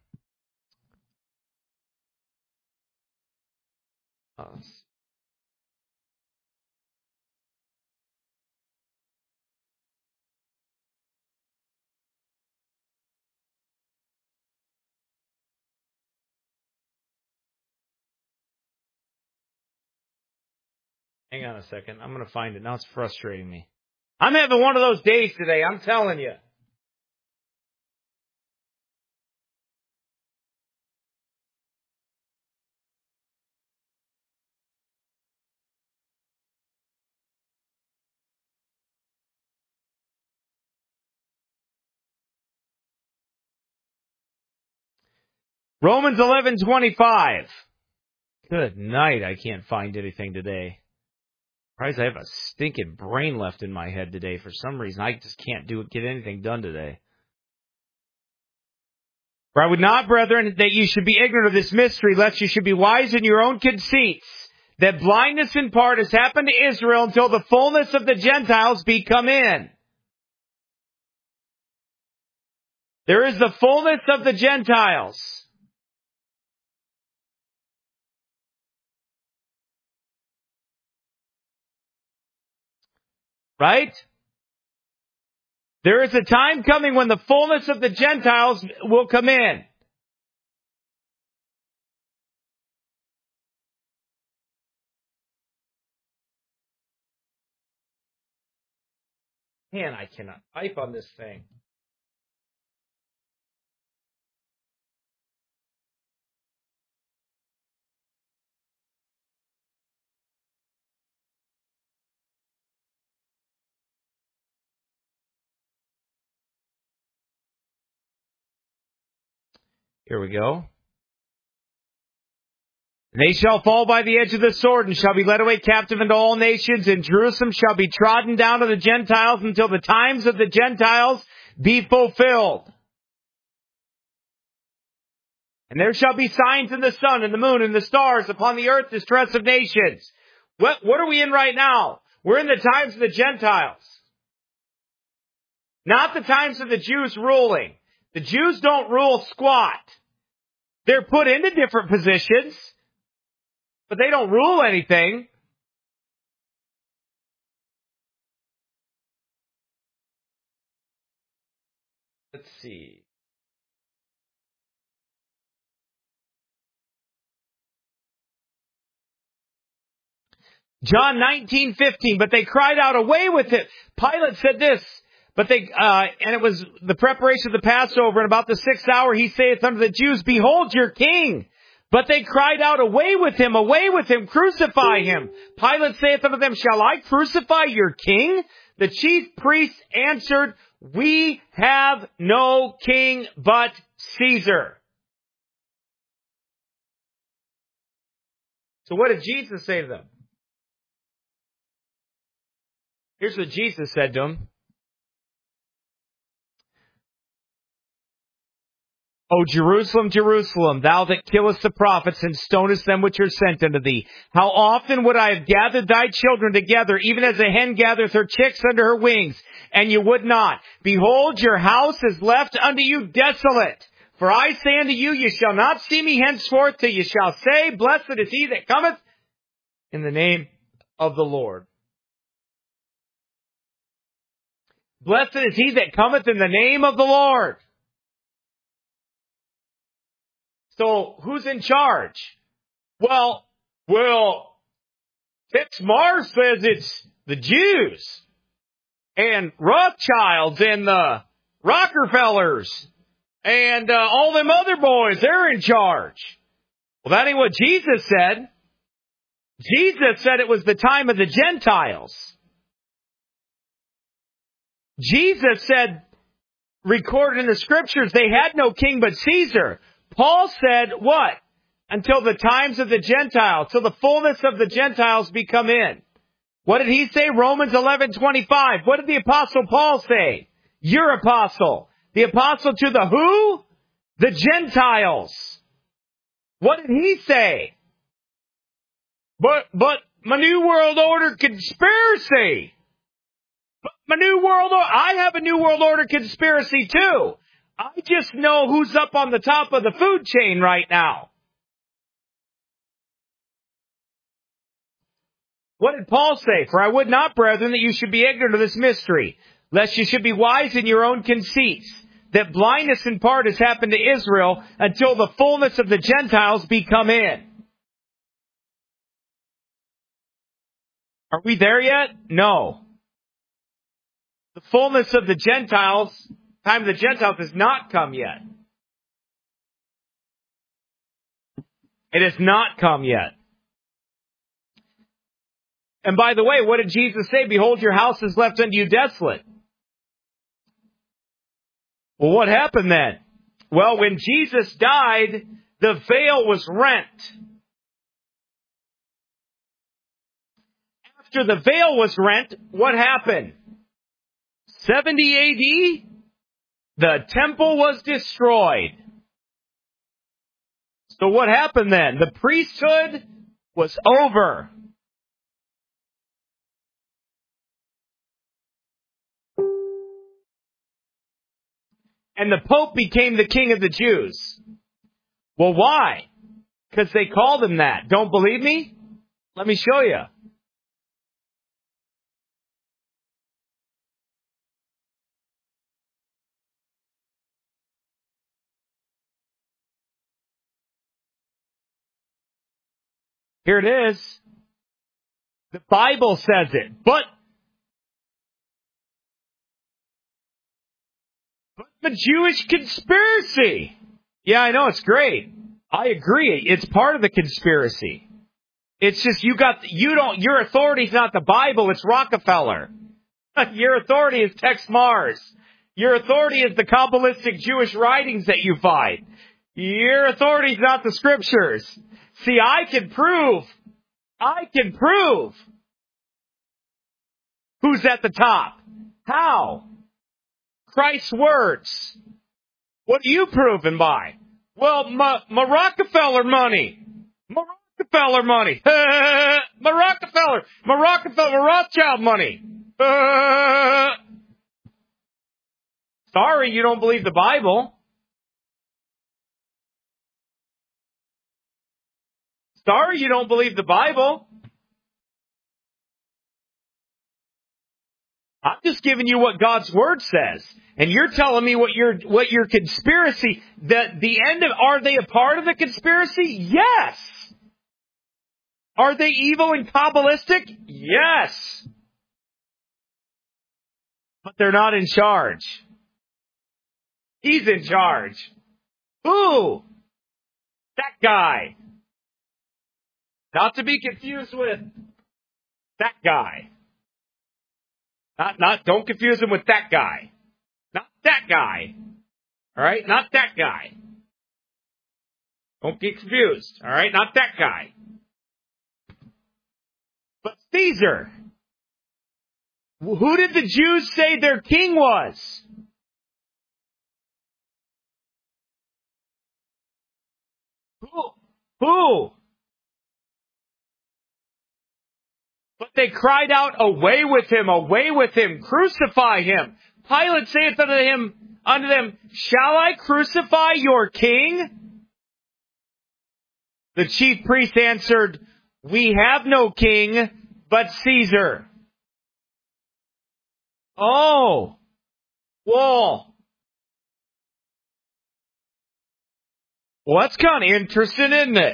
Uh, hang on a second. I'm going to find it. Now it's frustrating me. I'm having one of those days today. I'm telling you. Romans eleven twenty-five. Good night. I can't find anything today. Surprised I have a stinking brain left in my head today for some reason. I just can't do get anything done today. For I would not, brethren, that you should be ignorant of this mystery, lest you should be wise in your own conceits, that blindness in part has happened to Israel until the fullness of the Gentiles be come in. There is the fullness of the Gentiles. Right? There is a time coming when the fullness of the Gentiles will come in. Man, I cannot type on this thing. Here we go. They shall fall by the edge of the sword and shall be led away captive into all nations, and Jerusalem shall be trodden down of the Gentiles until the times of the Gentiles be fulfilled. And there shall be signs in the sun and the moon and the stars upon the earth, distress of nations. What, what are we in right now? We're in the times of the Gentiles. Not the times of the Jews ruling. The Jews don't rule squat. They're put into different positions, but they don't rule anything. Let's see. John nineteen fifteen, but they cried out, away with it. Pilate said this, but they, uh, and it was the preparation of the Passover, and about the sixth hour he saith unto the Jews, behold your king. But they cried out, away with him, away with him, crucify him. Pilate saith unto them, shall I crucify your king? The chief priests answered, we have no king but Caesar. So what did Jesus say to them? Here's what Jesus said to them. O Jerusalem, Jerusalem, thou that killest the prophets and stonest them which are sent unto thee. How often would I have gathered thy children together, even as a hen gathereth her chicks under her wings, and you would not. Behold, your house is left unto you desolate. For I say unto you, you shall not see me henceforth till you shall say, blessed is he that cometh in the name of the Lord. Blessed is he that cometh in the name of the Lord. So, who's in charge? Well, well, Tex Mars says it's the Jews and Rothschilds and the Rockefellers and uh, all them other boys, they're in charge. Well, that ain't what Jesus said. Jesus said it was the time of the Gentiles. Jesus said, recorded in the scriptures, they had no king but Caesar. Paul said, what? Until the times of the Gentiles, till the fullness of the Gentiles be come in. What did he say? Romans eleven twenty-five. What did the apostle Paul say? Your apostle. The apostle to the who? The Gentiles. What did he say? But, but my New World Order conspiracy. But my New World Order, I have a New World Order conspiracy too. I just know who's up on the top of the food chain right now. What did Paul say? For I would not, brethren, that you should be ignorant of this mystery, lest you should be wise in your own conceits, that blindness in part has happened to Israel until the fullness of the Gentiles be come in. Are we there yet? No. The fullness of the Gentiles, time of the Gentiles has not come yet. It has not come yet. And by the way, what did Jesus say? Behold, your house is left unto you desolate. Well, what happened then? Well, when Jesus died, the veil was rent. After the veil was rent, what happened? seventy A D, the temple was destroyed. So what happened then? The priesthood was over. And the Pope became the king of the Jews. Well, why? Because they called him that. Don't believe me? Let me show you. Here it is. The Bible says it. But The Jewish conspiracy. Yeah, I know, it's great. I agree. It's part of the conspiracy. It's just you got, you don't, your authority's not the Bible, it's Rockefeller. Your authority is Tex Mars. Your authority is the Kabbalistic Jewish writings that you find. Your authority is not the scriptures. See, I can prove, I can prove who's at the top. How? Christ's words. What are you proving by? Well, my, my Rockefeller money. My Rockefeller money. my Rockefeller. My Rockefeller Rothschild money. Uh, sorry, you don't believe the Bible. Sorry, you don't believe the Bible. I'm just giving you what God's Word says. And you're telling me what your what your conspiracy, that the end of, are they a part of the conspiracy? Yes. Are they evil and Kabbalistic? Yes. But they're not in charge. He's in charge. Who? That guy. Not to be confused with that guy. Not, not, don't confuse him with that guy. Not that guy. Alright? Not that guy. Don't get confused. Alright? Not that guy. But Caesar. Who did the Jews say their king was? Who? Who? But they cried out, away with him, away with him, crucify him. Pilate saith unto him, unto them, shall I crucify your king? The chief priest answered, we have no king but Caesar. Oh, well, well, that's kind of interesting, isn't it?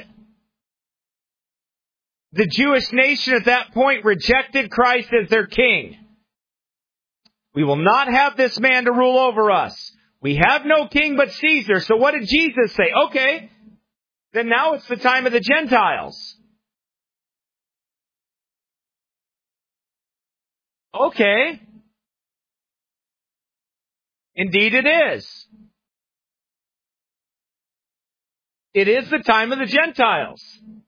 The Jewish nation at that point rejected Christ as their king. We will not have this man to rule over us. We have no king but Caesar. So what did Jesus say? Okay, then now it's the time of the Gentiles. Okay. Indeed it is. It is the time of the Gentiles.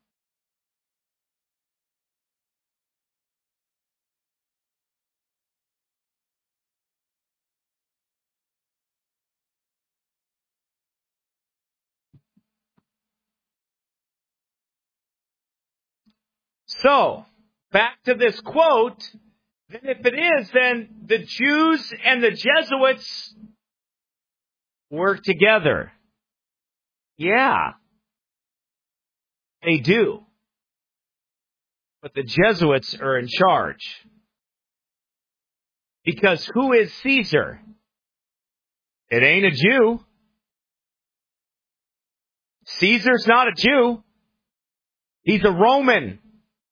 So, back to this quote, then if it is, then the Jews and the Jesuits work together. Yeah, they do. But the Jesuits are in charge. Because who is Caesar? It ain't a Jew. Caesar's not a Jew. He's a Roman.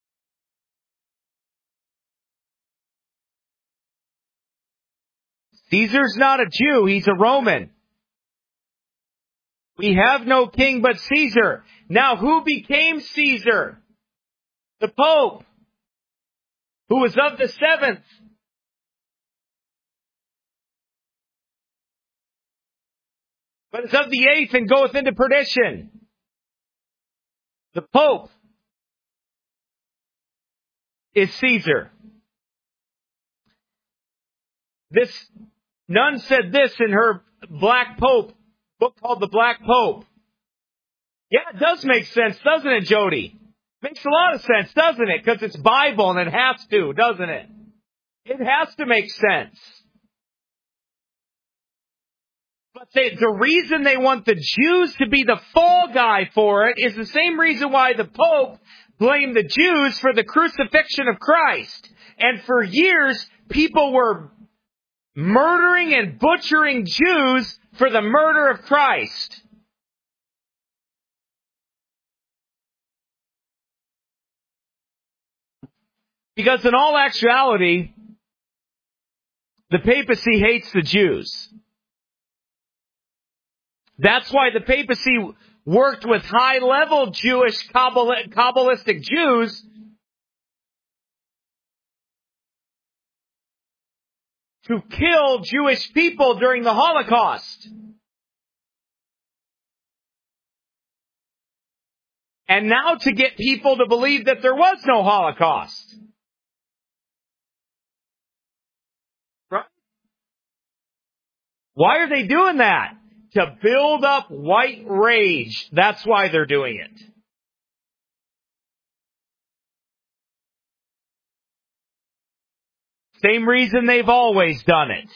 Caesar's not a Jew. He's a Roman. We have no king but Caesar. Now, who became Caesar? The Pope, who was of the seventh. But is of the eighth and goeth into perdition. The Pope is Caesar. This nun said this in her Black Pope book called The Black Pope. Yeah, it does make sense, doesn't it, Jody? Makes a lot of sense, doesn't it? Because it's Bible and it has to, doesn't it? It has to make sense. But they, the reason they want the Jews to be the fall guy for it is the same reason why the Pope blamed the Jews for the crucifixion of Christ. And for years, people were murdering and butchering Jews for the murder of Christ. Because in all actuality, the papacy hates the Jews. That's why the papacy worked with high-level Jewish Kabbalistic Jews to kill Jewish people during the Holocaust. And now to get people to believe that there was no Holocaust. Right? Why are they doing that? To build up white rage. That's why they're doing it. Same reason they've always done it.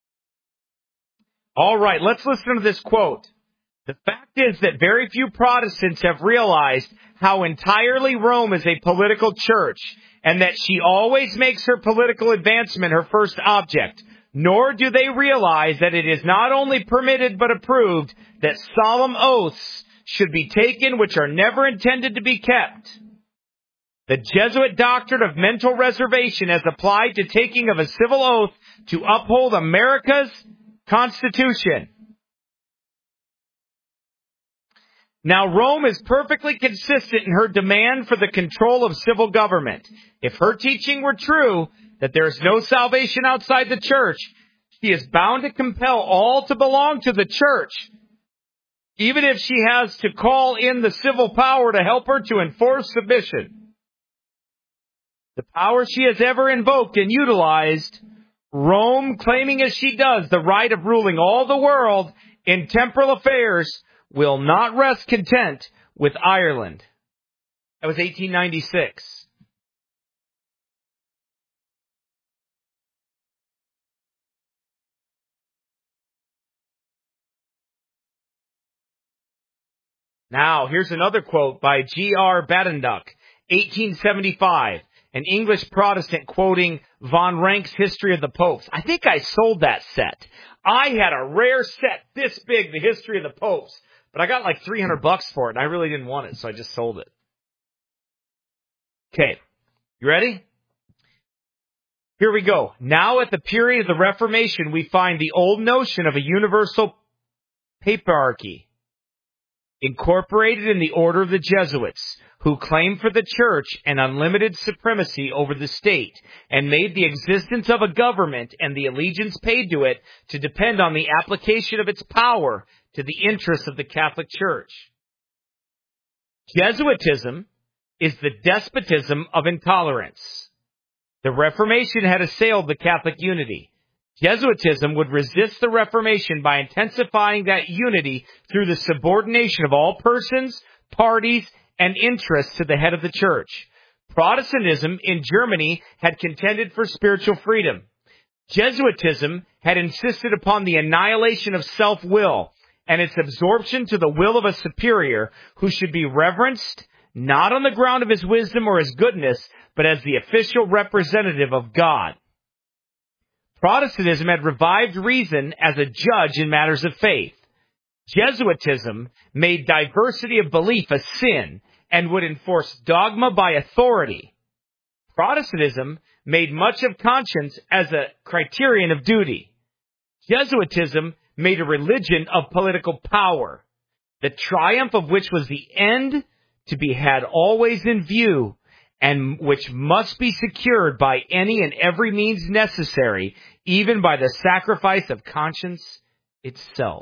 All right, let's listen to this quote. The fact is that very few Protestants have realized how entirely Rome is a political church, and that she always makes her political advancement her first object. Nor do they realize that it is not only permitted but approved that solemn oaths should be taken which are never intended to be kept. The Jesuit doctrine of mental reservation as applied to taking of a civil oath to uphold America's Constitution. Now, Rome is perfectly consistent in her demand for the control of civil government. If her teaching were true, that there is no salvation outside the church, she is bound to compel all to belong to the church, even if she has to call in the civil power to help her to enforce submission. The power she has ever invoked and utilized, Rome, claiming as she does the right of ruling all the world in temporal affairs, will not rest content with Ireland. That was eighteen ninety-six. Now, here's another quote by G R Badenoch, eighteen seventy-five, an English Protestant quoting von Rank's History of the Popes. I think I sold that set. I had a rare set this big, the History of the Popes. But I got like three hundred bucks for it, and I really didn't want it, so I just sold it. Okay, you ready? Here we go. Now at the period of the Reformation, we find the old notion of a universal patriarchy incorporated in the order of the Jesuits, who claimed for the church an unlimited supremacy over the state and made the existence of a government and the allegiance paid to it to depend on the application of its power to the interests of the Catholic Church. Jesuitism is the despotism of intolerance. The Reformation had assailed the Catholic unity. Jesuitism would resist the Reformation by intensifying that unity through the subordination of all persons, parties, and interests to the head of the church. Protestantism in Germany had contended for spiritual freedom. Jesuitism had insisted upon the annihilation of self-will and its absorption to the will of a superior who should be reverenced not on the ground of his wisdom or his goodness, but as the official representative of God. Protestantism had revived reason as a judge in matters of faith. Jesuitism made diversity of belief a sin and would enforce dogma by authority. Protestantism made much of conscience as a criterion of duty. Jesuitism made a religion of political power, the triumph of which was the end to be had always in view, and which must be secured by any and every means necessary, even by the sacrifice of conscience itself.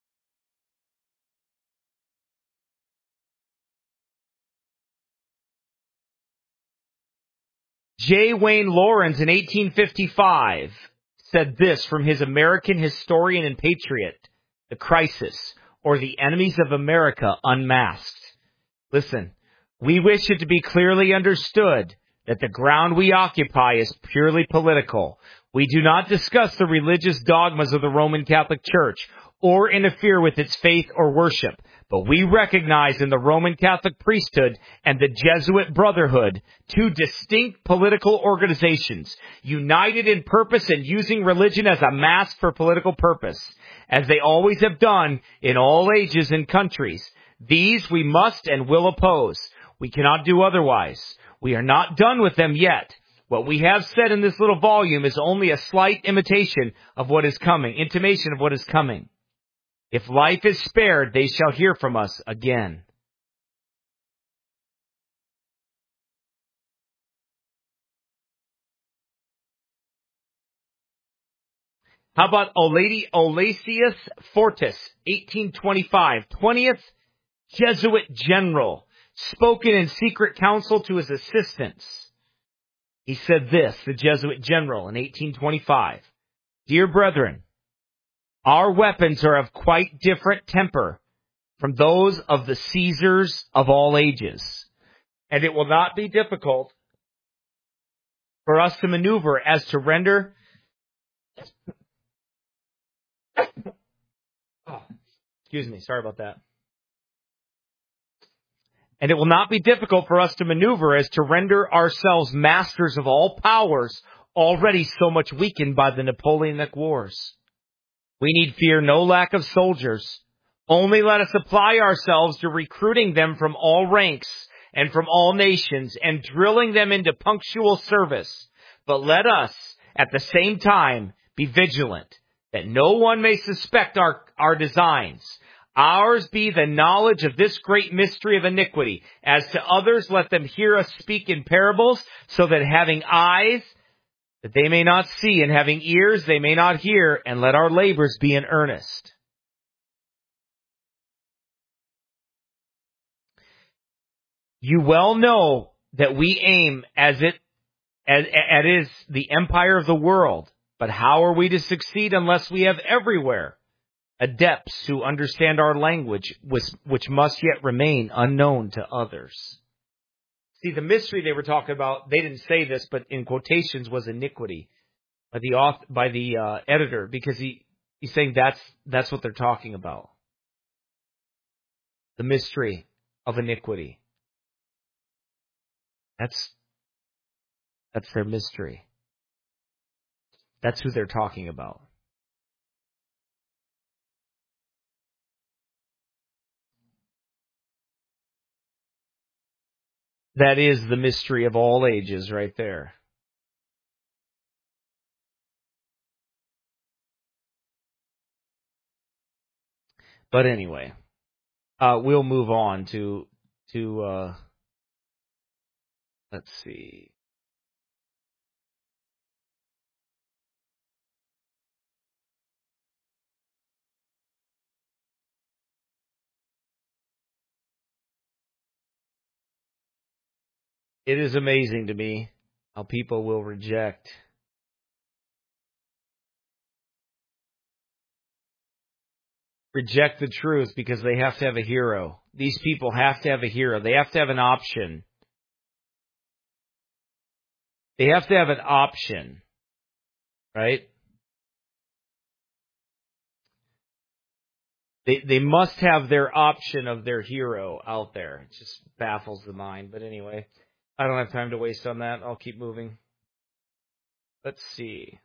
J. Wayne Lawrence in eighteen fifty-five said this from his American Historian and Patriot, The Crisis, or The Enemies of America Unmasked. Listen, we wish it to be clearly understood that the ground we occupy is purely political. We do not discuss the religious dogmas of the Roman Catholic Church or interfere with its faith or worship, but we recognize in the Roman Catholic priesthood and the Jesuit Brotherhood two distinct political organizations, united in purpose and using religion as a mask for political purpose, as they always have done in all ages and countries. These we must and will oppose. We cannot do otherwise. We are not done with them yet. What we have said in this little volume is only a slight imitation of what is coming, intimation of what is coming. If life is spared, they shall hear from us again. How about Oladi- Olasius Fortis, eighteen twenty-five, twentieth Jesuit general, spoken in secret council to his assistants. He said this, the Jesuit general in eighteen twenty-five, "Dear brethren, our weapons are of quite different temper from those of the Caesars of all ages, and it will not be difficult for us to maneuver as to render..." Oh, excuse me, sorry about that. "And it will not be difficult for us to maneuver as to render ourselves masters of all powers already so much weakened by the Napoleonic Wars. We need fear no lack of soldiers. Only let us apply ourselves to recruiting them from all ranks and from all nations and drilling them into punctual service. But let us, at the same time, be vigilant, that no one may suspect our, our designs. Ours be the knowledge of this great mystery of iniquity. As to others, let them hear us speak in parables, so that having eyes, that they may not see, and having ears, they may not hear, and let our labors be in earnest." You well know that we aim as it as, as is the empire of the world. But how are we to succeed unless we have everywhere adepts who understand our language, which, which must yet remain unknown to others? See, the mystery they were talking about, they didn't say this, but in quotations, was iniquity by the author, by the uh, editor, because he, he's saying that's that's what they're talking about. The mystery of iniquity. That's that's their mystery. That's who they're talking about. That is the mystery of all ages right there. But anyway, uh, we'll move on to, to uh, let's see. It is amazing to me how people will reject reject the truth because they have to have a hero. These people have to have a hero. They have to have an option. They have to have an option, right? They they must have their option of their hero out there. It just baffles the mind. But anyway, I don't have time to waste on that. I'll keep moving. Let's see.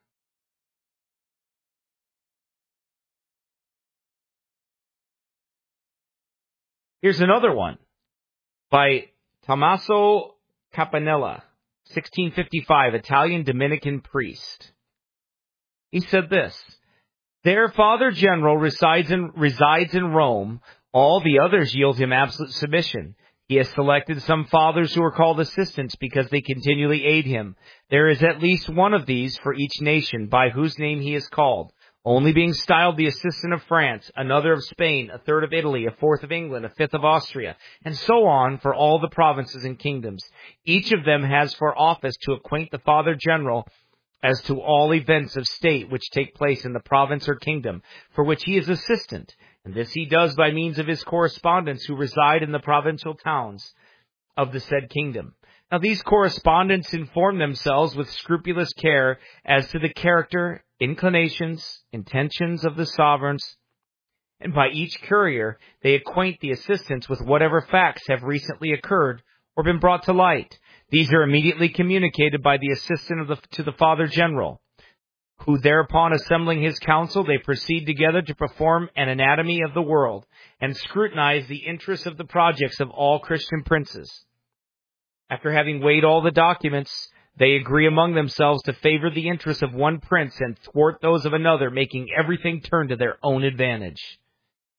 Here's another one by Tommaso Campanella, sixteen fifty-five, Italian Dominican priest. He said this: "Their Father General resides in, resides in Rome. All the others yield him absolute submission. He has selected some fathers who are called assistants because they continually aid him. There is at least one of these for each nation by whose name he is called, only being styled the assistant of France, another of Spain, a third of Italy, a fourth of England, a fifth of Austria, and so on for all the provinces and kingdoms. Each of them has for office to acquaint the Father General as to all events of state which take place in the province or kingdom, for which he is assistant, and this he does by means of his correspondents who reside in the provincial towns of the said kingdom. Now these correspondents inform themselves with scrupulous care as to the character, inclinations, intentions of the sovereigns, and by each courier they acquaint the assistants with whatever facts have recently occurred or been brought to light. These are immediately communicated by the assistant of the, to the Father General, who thereupon assembling his council, they proceed together to perform an anatomy of the world and scrutinize the interests of the projects of all Christian princes. After having weighed all the documents, they agree among themselves to favor the interests of one prince and thwart those of another, making everything turn to their own advantage.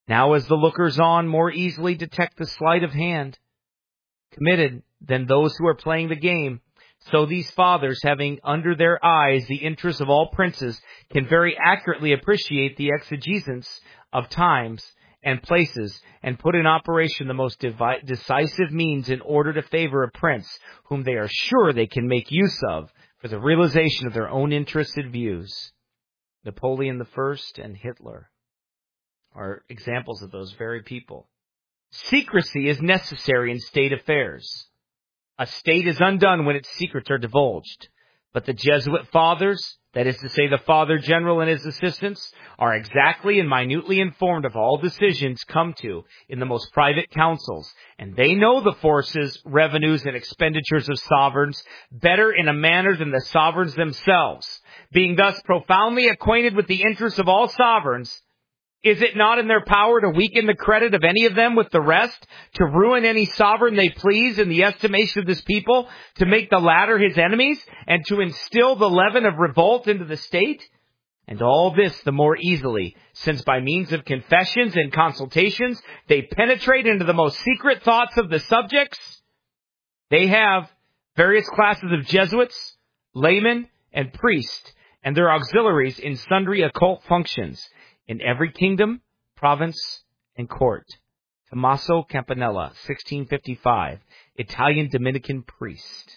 Now as the lookers-on more easily detect the sleight of hand committed than those who are playing the game, so these fathers, having under their eyes the interests of all princes, can very accurately appreciate the exegesis of times and places, and put in operation the most devi- decisive means in order to favor a prince whom they are sure they can make use of for the realization of their own interested views. Napoleon the First and Hitler are examples of those very people. Secrecy is necessary in state affairs. A state is undone when its secrets are divulged. But the Jesuit fathers, that is to say the Father General and his assistants, are exactly and minutely informed of all decisions come to in the most private councils, and they know the forces, revenues, and expenditures of sovereigns better in a manner than the sovereigns themselves. Being thus profoundly acquainted with the interests of all sovereigns, is it not in their power to weaken the credit of any of them with the rest, to ruin any sovereign they please in the estimation of this people, to make the latter his enemies, and to instill the leaven of revolt into the state? And all this the more easily, since by means of confessions and consultations they penetrate into the most secret thoughts of the subjects. They have various classes of Jesuits, laymen, and priests, and their auxiliaries in sundry occult functions, in every kingdom, province, and court. Tommaso Campanella, sixteen fifty-five, Italian Dominican priest.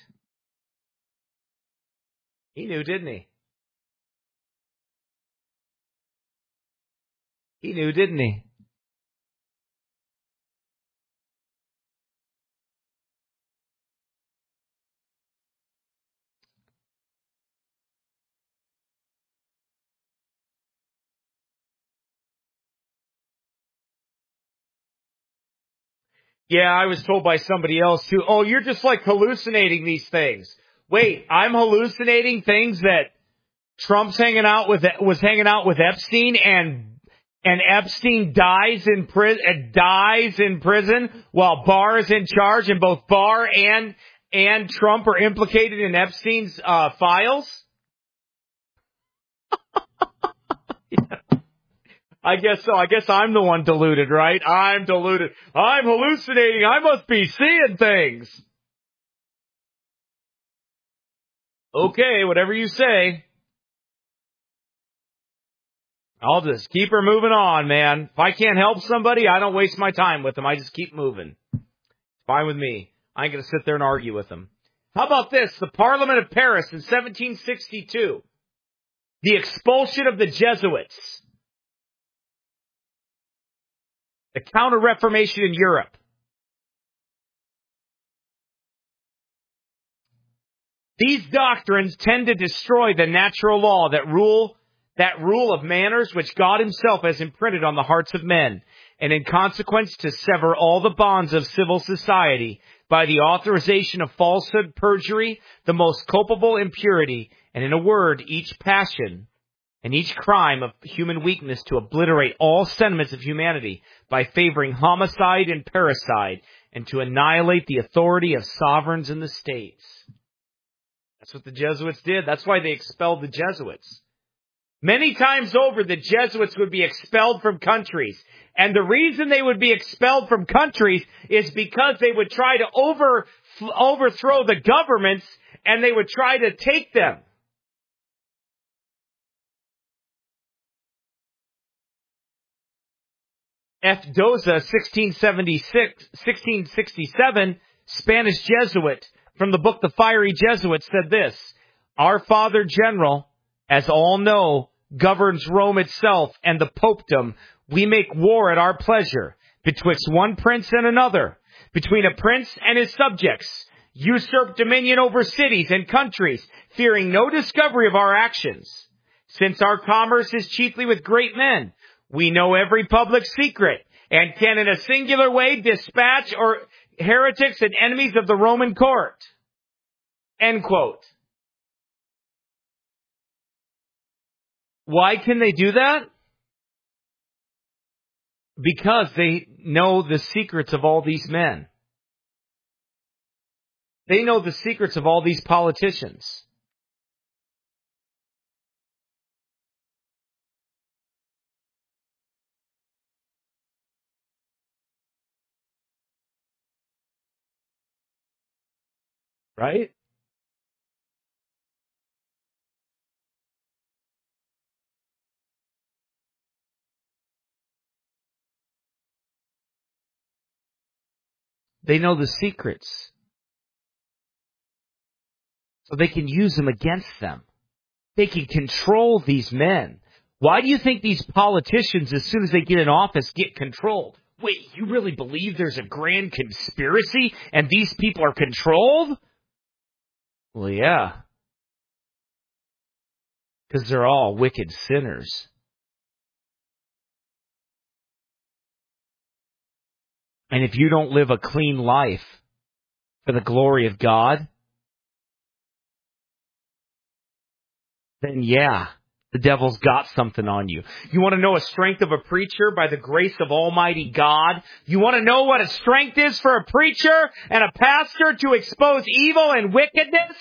He knew, didn't he? He knew, didn't he? Yeah, I was told by somebody else too, oh, you're just like hallucinating these things. Wait, I'm hallucinating things that Trump's hanging out with, was hanging out with Epstein, and and Epstein dies in prison, dies in prison while Barr is in charge, and both Barr and and Trump are implicated in Epstein's uh, files. Yeah. I guess so. I guess I'm the one deluded, right? I'm deluded. I'm hallucinating. I must be seeing things. Okay, whatever you say. I'll just keep her moving on, man. If I can't help somebody, I don't waste my time with them. I just keep moving. It's fine with me. I ain't going to sit there and argue with them. How about this? The Parliament of Paris in seventeen sixty-two. The expulsion of the Jesuits. The Counter-Reformation in Europe. These doctrines tend to destroy the natural law that rule that rule of manners which God himself has imprinted on the hearts of men, and in consequence to sever all the bonds of civil society by the authorization of falsehood, perjury, the most culpable impurity, and in a word, each passion and each crime of human weakness, to obliterate all sentiments of humanity by favoring homicide and parricide, and to annihilate the authority of sovereigns in the states. That's what the Jesuits did. That's why they expelled the Jesuits. Many times over, the Jesuits would be expelled from countries. And the reason they would be expelled from countries is because they would try to over, overthrow the governments, and they would try to take them. F. Doza, sixteen seventy-six, sixteen sixty-seven, Spanish Jesuit, from the book The Fiery Jesuit, said this: Our Father General, as all know, governs Rome itself and the popedom. We make war at our pleasure, betwixt one prince and another, between a prince and his subjects, usurp dominion over cities and countries, fearing no discovery of our actions. Since our commerce is chiefly with great men, we know every public secret, and can in a singular way dispatch or heretics and enemies of the Roman court. End quote. Why can they do that? Because they know the secrets of all these men. They know the secrets of all these politicians. right? They know the secrets, so they can use them against them. They can control these men. Why do you think these politicians, as soon as they get in office, get controlled? Wait, you really believe there's a grand conspiracy and these people are controlled? Well, yeah, because they're all wicked sinners. And if you don't live a clean life for the glory of God, then yeah, the devil's got something on you. You want to know a strength of a preacher by the grace of Almighty God? You want to know what a strength is for a preacher and a pastor to expose evil and wickedness?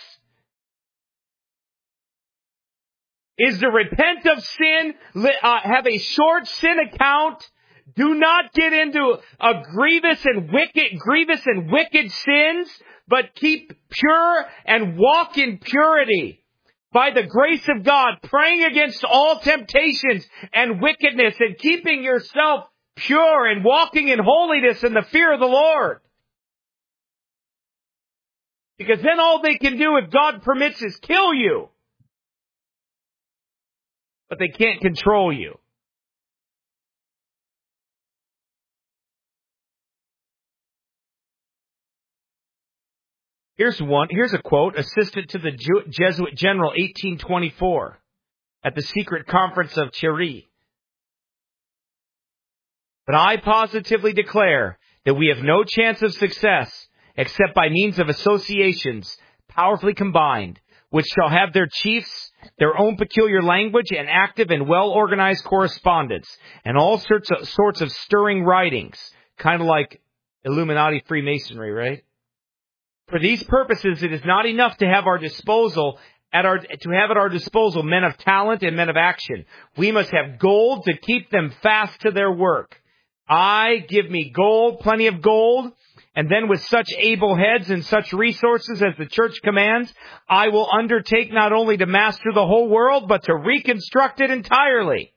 Is to repent of sin, uh, have a short sin account. Do not get into a grievous and wicked, grievous and wicked sins, but keep pure and walk in purity. By the grace of God, praying against all temptations and wickedness and keeping yourself pure and walking in holiness in the fear of the Lord. Because then all they can do, if God permits, is kill you. But they can't control you. Here's one. Here's a quote. Assistant to the Jesuit General, eighteen twenty-four, at the secret conference of Chery. But I positively declare that we have no chance of success except by means of associations powerfully combined, which shall have their chiefs, their own peculiar language, and active and well-organized correspondence, and all sorts of, sorts of stirring writings, kind of like Illuminati Freemasonry, right? For these purposes, it is not enough to have our disposal at our to have at our disposal men of talent and men of action. We must have gold to keep them fast to their work. I give me gold, plenty of gold, and then with such able heads and such resources as the church commands, I will undertake not only to master the whole world, but to reconstruct it entirely.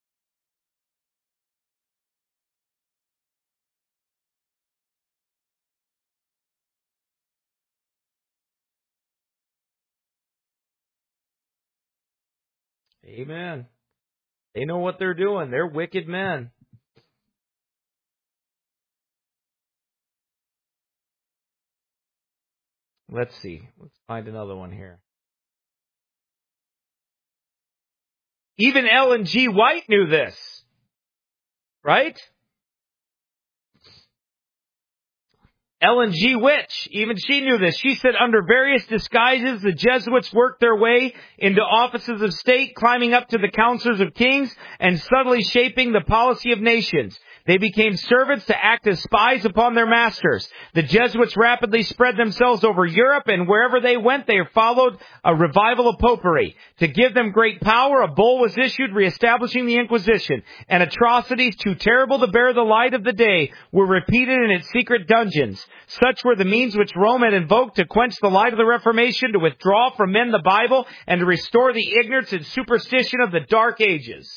Amen. They know what they're doing. They're wicked men. Let's see. Let's find another one here. Even Ellen G. White knew this. Right? Ellen G. Witch, even she knew this. She said under various disguises, the Jesuits worked their way into offices of state, climbing up to the councils of kings, and subtly shaping the policy of nations. They became servants to act as spies upon their masters. The Jesuits rapidly spread themselves over Europe, and wherever they went, they followed a revival of popery. To give them great power, a bull was issued reestablishing the Inquisition, and atrocities too terrible to bear the light of the day were repeated in its secret dungeons. Such were the means which Rome had invoked to quench the light of the Reformation, to withdraw from men the Bible, and to restore the ignorance and superstition of the Dark Ages.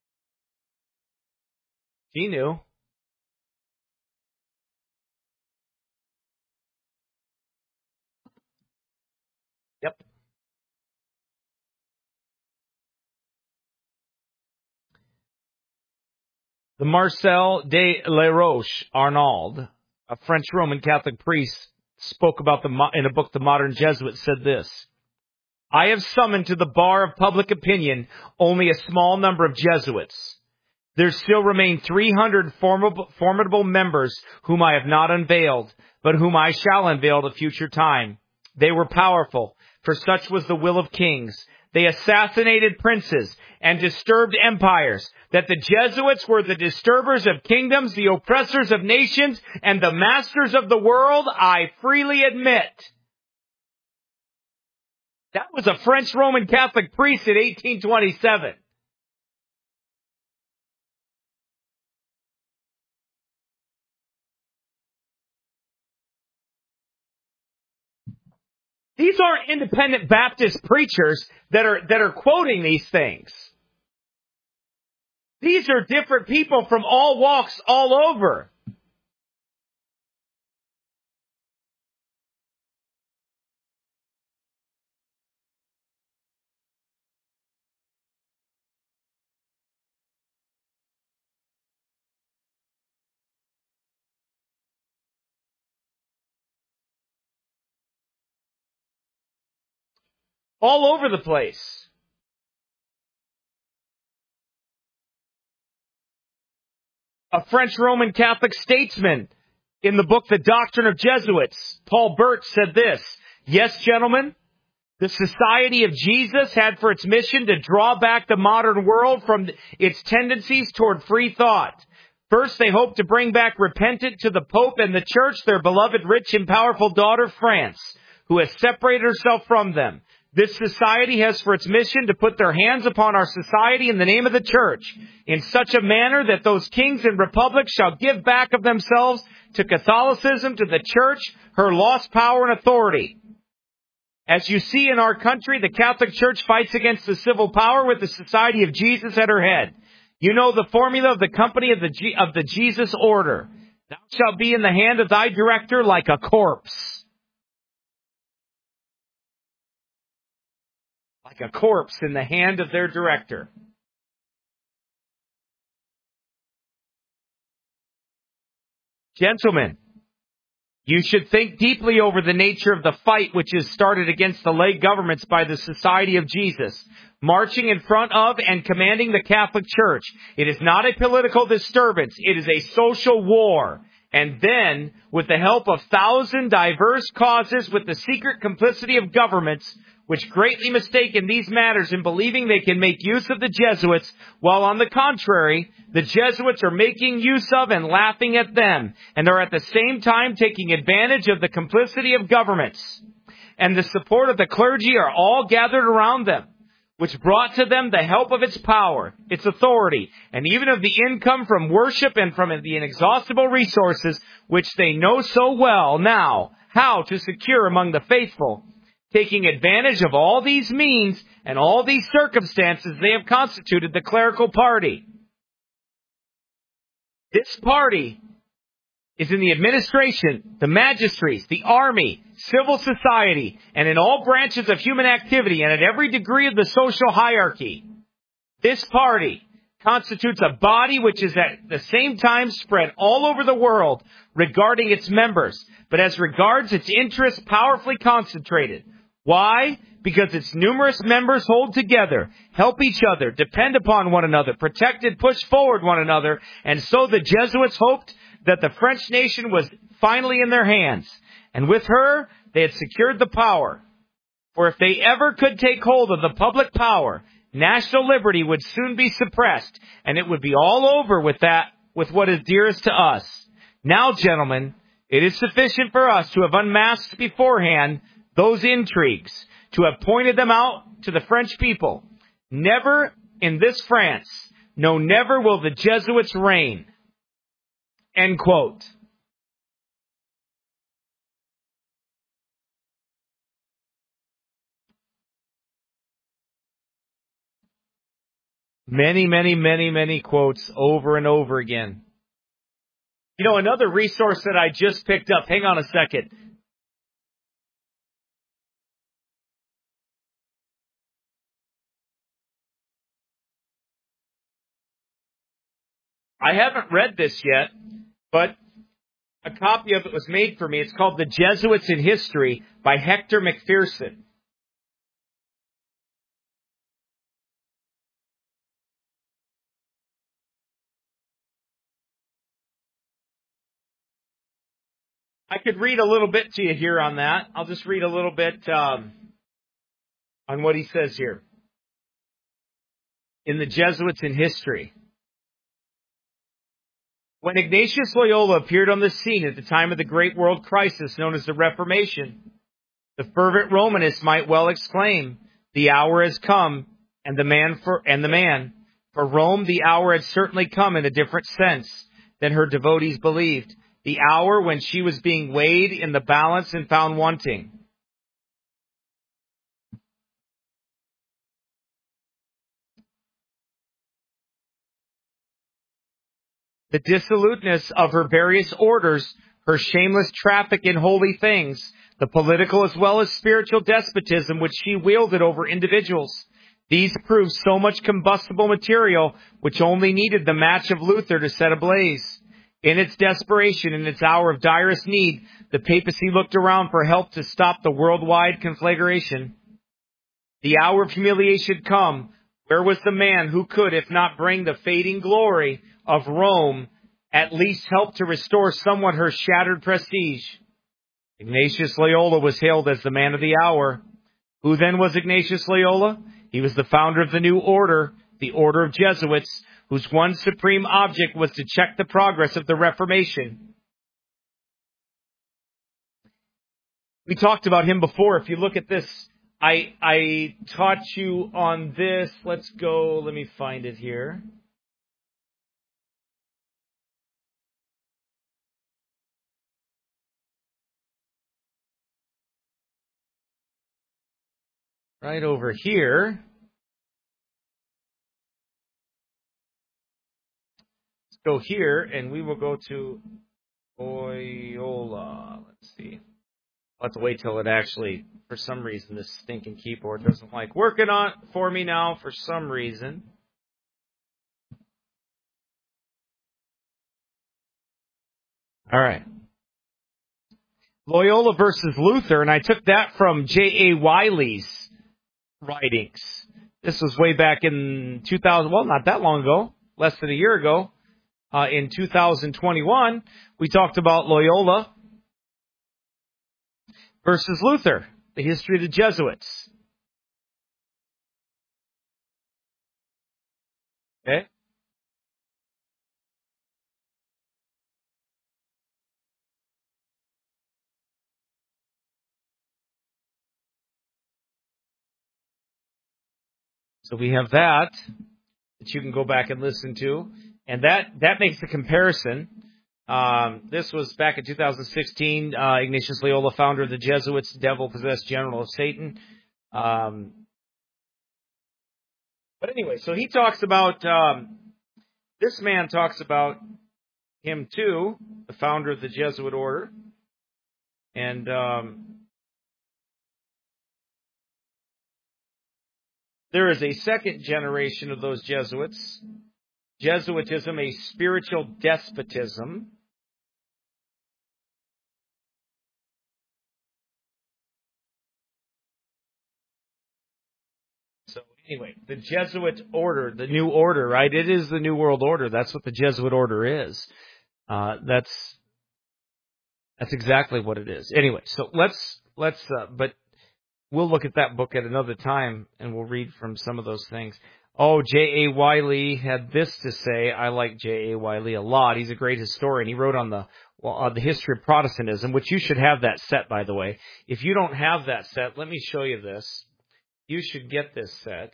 She knew. Yep. The Marcel de La Roche Arnauld, a French Roman Catholic priest, spoke about the in a book, The Modern Jesuit, said this: I have summoned to the bar of public opinion only a small number of Jesuits. There still remain three hundred formidable, formidable members whom I have not unveiled, but whom I shall unveil at a future time. They were powerful, for such was the will of kings. They assassinated princes and disturbed empires. That the Jesuits were the disturbers of kingdoms, the oppressors of nations, and the masters of the world, I freely admit. That was a French Roman Catholic priest in eighteen twenty-seven. These aren't independent Baptist preachers that are, that are quoting these things. These are different people from all walks all over. All over the place. A French Roman Catholic statesman in the book The Doctrine of Jesuits, Paul Burt, said this: "Yes, gentlemen, the Society of Jesus had for its mission to draw back the modern world from its tendencies toward free thought. First, they hoped to bring back repentant to the Pope and the Church their beloved, rich, and powerful daughter, France, who has separated herself from them. This society has for its mission to put their hands upon our society in the name of the Church, in such a manner that those kings and republics shall give back of themselves to Catholicism, to the Church, her lost power and authority. As you see in our country, the Catholic Church fights against the civil power with the Society of Jesus at her head. You know the formula of the company of the, G- of the Jesus order. Thou shalt be in the hand of thy director like a corpse." Like a corpse in the hand of their director. Gentlemen, you should think deeply over the nature of the fight which is started against the lay governments by the Society of Jesus, marching in front of and commanding the Catholic Church. It is not a political disturbance. It is a social war. And then, with the help of thousand diverse causes, with the secret complicity of governments, which greatly mistake in these matters in believing they can make use of the Jesuits, while on the contrary, the Jesuits are making use of and laughing at them, and are at the same time taking advantage of the complicity of governments, and the support of the clergy are all gathered around them, which brought to them the help of its power, its authority, and even of the income from worship and from the inexhaustible resources which they know so well now how to secure among the faithful. Taking advantage of all these means and all these circumstances, they have constituted the clerical party. This party is in the administration, the magistracies, the army, civil society, and in all branches of human activity and at every degree of the social hierarchy. This party constitutes a body which is at the same time spread all over the world regarding its members, but as regards its interests powerfully concentrated. Why? Because its numerous members hold together, help each other, depend upon one another, protect and push forward one another, and so the Jesuits hoped that the French nation was finally in their hands, and with her they had secured the power. For if they ever could take hold of the public power, national liberty would soon be suppressed, and it would be all over with that, with what is dearest to us. Now, gentlemen, it is sufficient for us to have unmasked beforehand those intrigues, to have pointed them out to the French people. Never in this France, no, never will the Jesuits reign. End quote. Many, many, many, many quotes over and over again. You know, another resource that I just picked up, hang on a second. I haven't read this yet, but a copy of it was made for me. It's called The Jesuits in History by Hector McPherson. I could read a little bit to you here on that. I'll just read a little bit um, on what he says here. In The Jesuits in History. When Ignatius Loyola appeared on the scene at the time of the great world crisis known as the Reformation, the fervent Romanist might well exclaim, "The hour has come," and the man for and the man. For Rome, the hour had certainly come in a different sense than her devotees believed. The hour when she was being weighed in the balance and found wanting. the dissoluteness of her various orders, her shameless traffic in holy things, the political as well as spiritual despotism which she wielded over individuals. These proved so much combustible material which only needed the match of Luther to set ablaze. In its desperation, in its hour of direst need, the papacy looked around for help to stop the worldwide conflagration. The hour of humiliation had come. Where was the man who could, if not bring the fading glory of Rome, at least help to restore somewhat her shattered prestige? Ignatius Loyola was hailed as the man of the hour. Who then was Ignatius Loyola? He was the founder of the new order, the Order of Jesuits, whose one supreme object was to check the progress of the Reformation. We talked about him before. If you look at this, I I taught you on this. Let's go. Let me find it here. Right over here. Let's go here, and we will go to Loyola. Let's see. I'll have to wait till it actually, for some reason, this stinking keyboard doesn't like working on for me now for some reason. All right. Loyola versus Luther, and I took that from J A Wiley's writings. This was way back in two thousand, well, not that long ago, less than a year ago. Uh, in two thousand twenty-one, we talked about Loyola versus Luther, the history of the Jesuits. Okay? So we have that that you can go back and listen to. And that, that makes the comparison. Um, this was back in two thousand sixteen. Uh, Ignatius Loyola, founder of the Jesuits, devil-possessed general of Satan. Um, but anyway, so he talks about, um, this man talks about him too, the founder of the Jesuit order. And um, there is a second generation of those Jesuits. Jesuitism, a spiritual despotism. So anyway, the Jesuit order, the new order, right? It is the New World Order. That's what the Jesuit order is. Uh, that's that's exactly what it is. Anyway, so let's let's. Uh, but we'll look at that book at another time, and we'll read from some of those things. Oh, J A Wiley had this to say. I like J A Wiley a lot. He's a great historian. He wrote on the well, uh, the history of Protestantism, which you should have that set, by the way. If you don't have that set, let me show you this. You should get this set.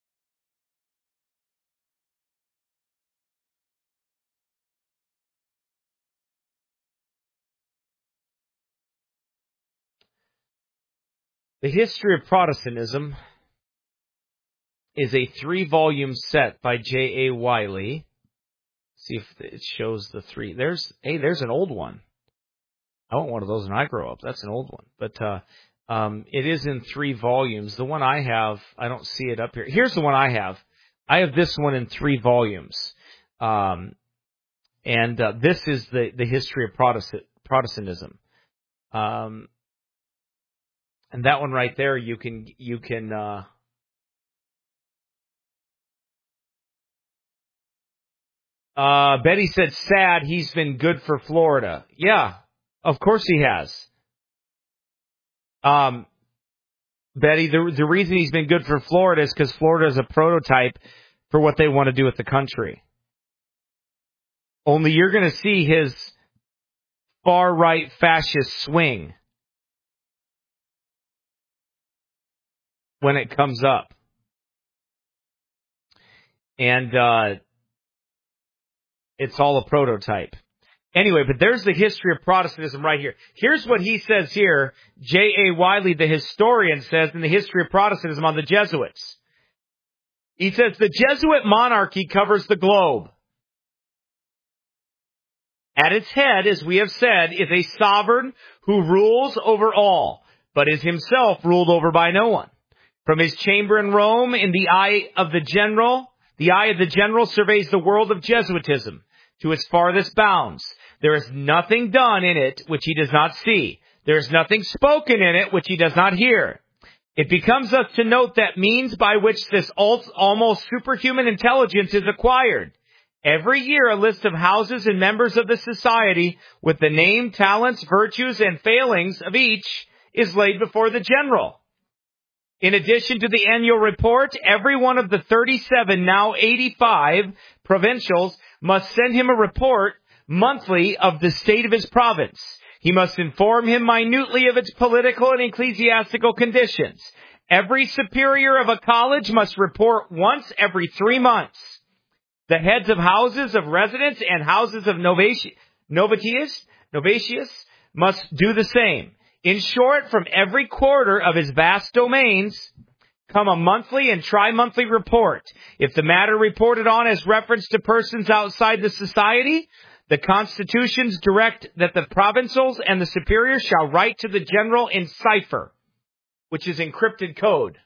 The History of Protestantism is a three-volume set by J A Wiley. See if it shows the three. There's hey, there's an old one. I want one of those when I grow up. That's an old one. But uh, um, it is in three volumes. The one I have, I don't see it up here. Here's the one I have. I have this one in three volumes. Um, and uh, this is the, the history of Protestant, Protestantism. Um, and that one right there, you can you can. Uh, uh, Betty said, "Sad. He's been good for Florida." Yeah, of course he has. Um, Betty, the the reason he's been good for Florida is because Florida is a prototype for what they want to do with the country. Only you're going to see his far-right fascist swing when it comes up. And uh, it's all a prototype. Anyway, but there's the history of Protestantism right here. Here's what he says here. J A Wiley, the historian, says in the history of Protestantism on the Jesuits. He says the Jesuit monarchy covers the globe. At its head, as we have said, is a sovereign who rules over all, but is himself ruled over by no one. From his chamber in Rome, in the eye of the general, the eye of the general surveys the world of Jesuitism to its farthest bounds. There is nothing done in it which he does not see. There is nothing spoken in it which he does not hear. It becomes us to note that means by which this almost superhuman intelligence is acquired. Every year, a list of houses and members of the society with the name, talents, virtues, and failings of each is laid before the general. In addition to the annual report, every one of the thirty-seven, now eighty-five, provincials must send him a report monthly of the state of his province. He must inform him minutely of its political and ecclesiastical conditions. Every superior of a college must report once every three months. The heads of houses of residence and houses of novati- novitius, novatius must do the same. In short, from every quarter of his vast domains come a monthly and tri-monthly report. If the matter reported on has reference to persons outside the society, the constitutions direct that the provincials and the superiors shall write to the general in cipher, which is encrypted code.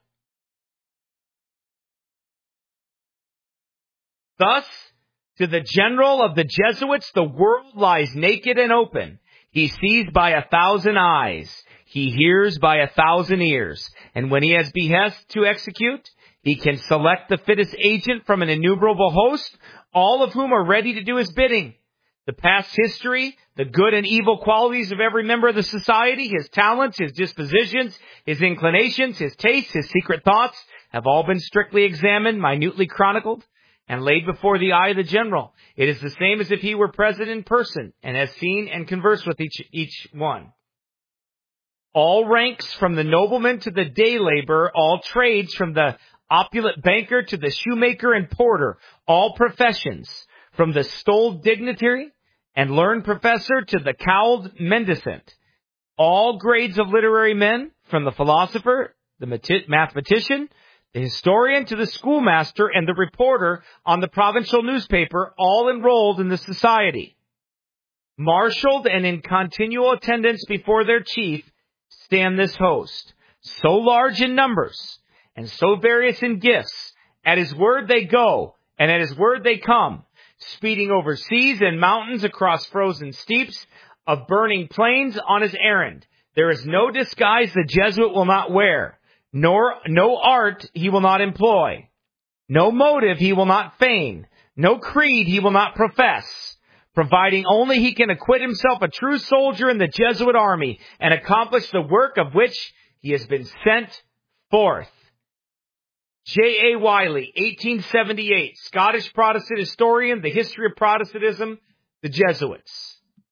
Thus, to the general of the Jesuits, the world lies naked and open. He sees by a thousand eyes. He hears by a thousand ears. And when he has behest to execute, he can select the fittest agent from an innumerable host, all of whom are ready to do his bidding. The past history, the good and evil qualities of every member of the society, his talents, his dispositions, his inclinations, his tastes, his secret thoughts, have all been strictly examined, minutely chronicled, and laid before the eye of the general. It is the same as if he were present in person, and has seen and conversed with each, each one. All ranks, from the nobleman to the day laborer, all trades, from the opulent banker to the shoemaker and porter, all professions, from the stoled dignitary and learned professor to the cowled mendicant, all grades of literary men, from the philosopher, the mathematician, the historian to the schoolmaster and the reporter on the provincial newspaper, all enrolled in the society. Marshaled and in continual attendance before their chief stand this host, so large in numbers and so various in gifts. At his word they go, and at his word they come, speeding over seas and mountains, across frozen steeps of burning plains on his errand. There is no disguise the Jesuit will not wear, nor no art he will not employ, no motive he will not feign, no creed he will not profess, providing only he can acquit himself a true soldier in the Jesuit army and accomplish the work of which he has been sent forth. J A Wiley, eighteen seventy-eight, Scottish Protestant historian, The History of Protestantism, The Jesuits.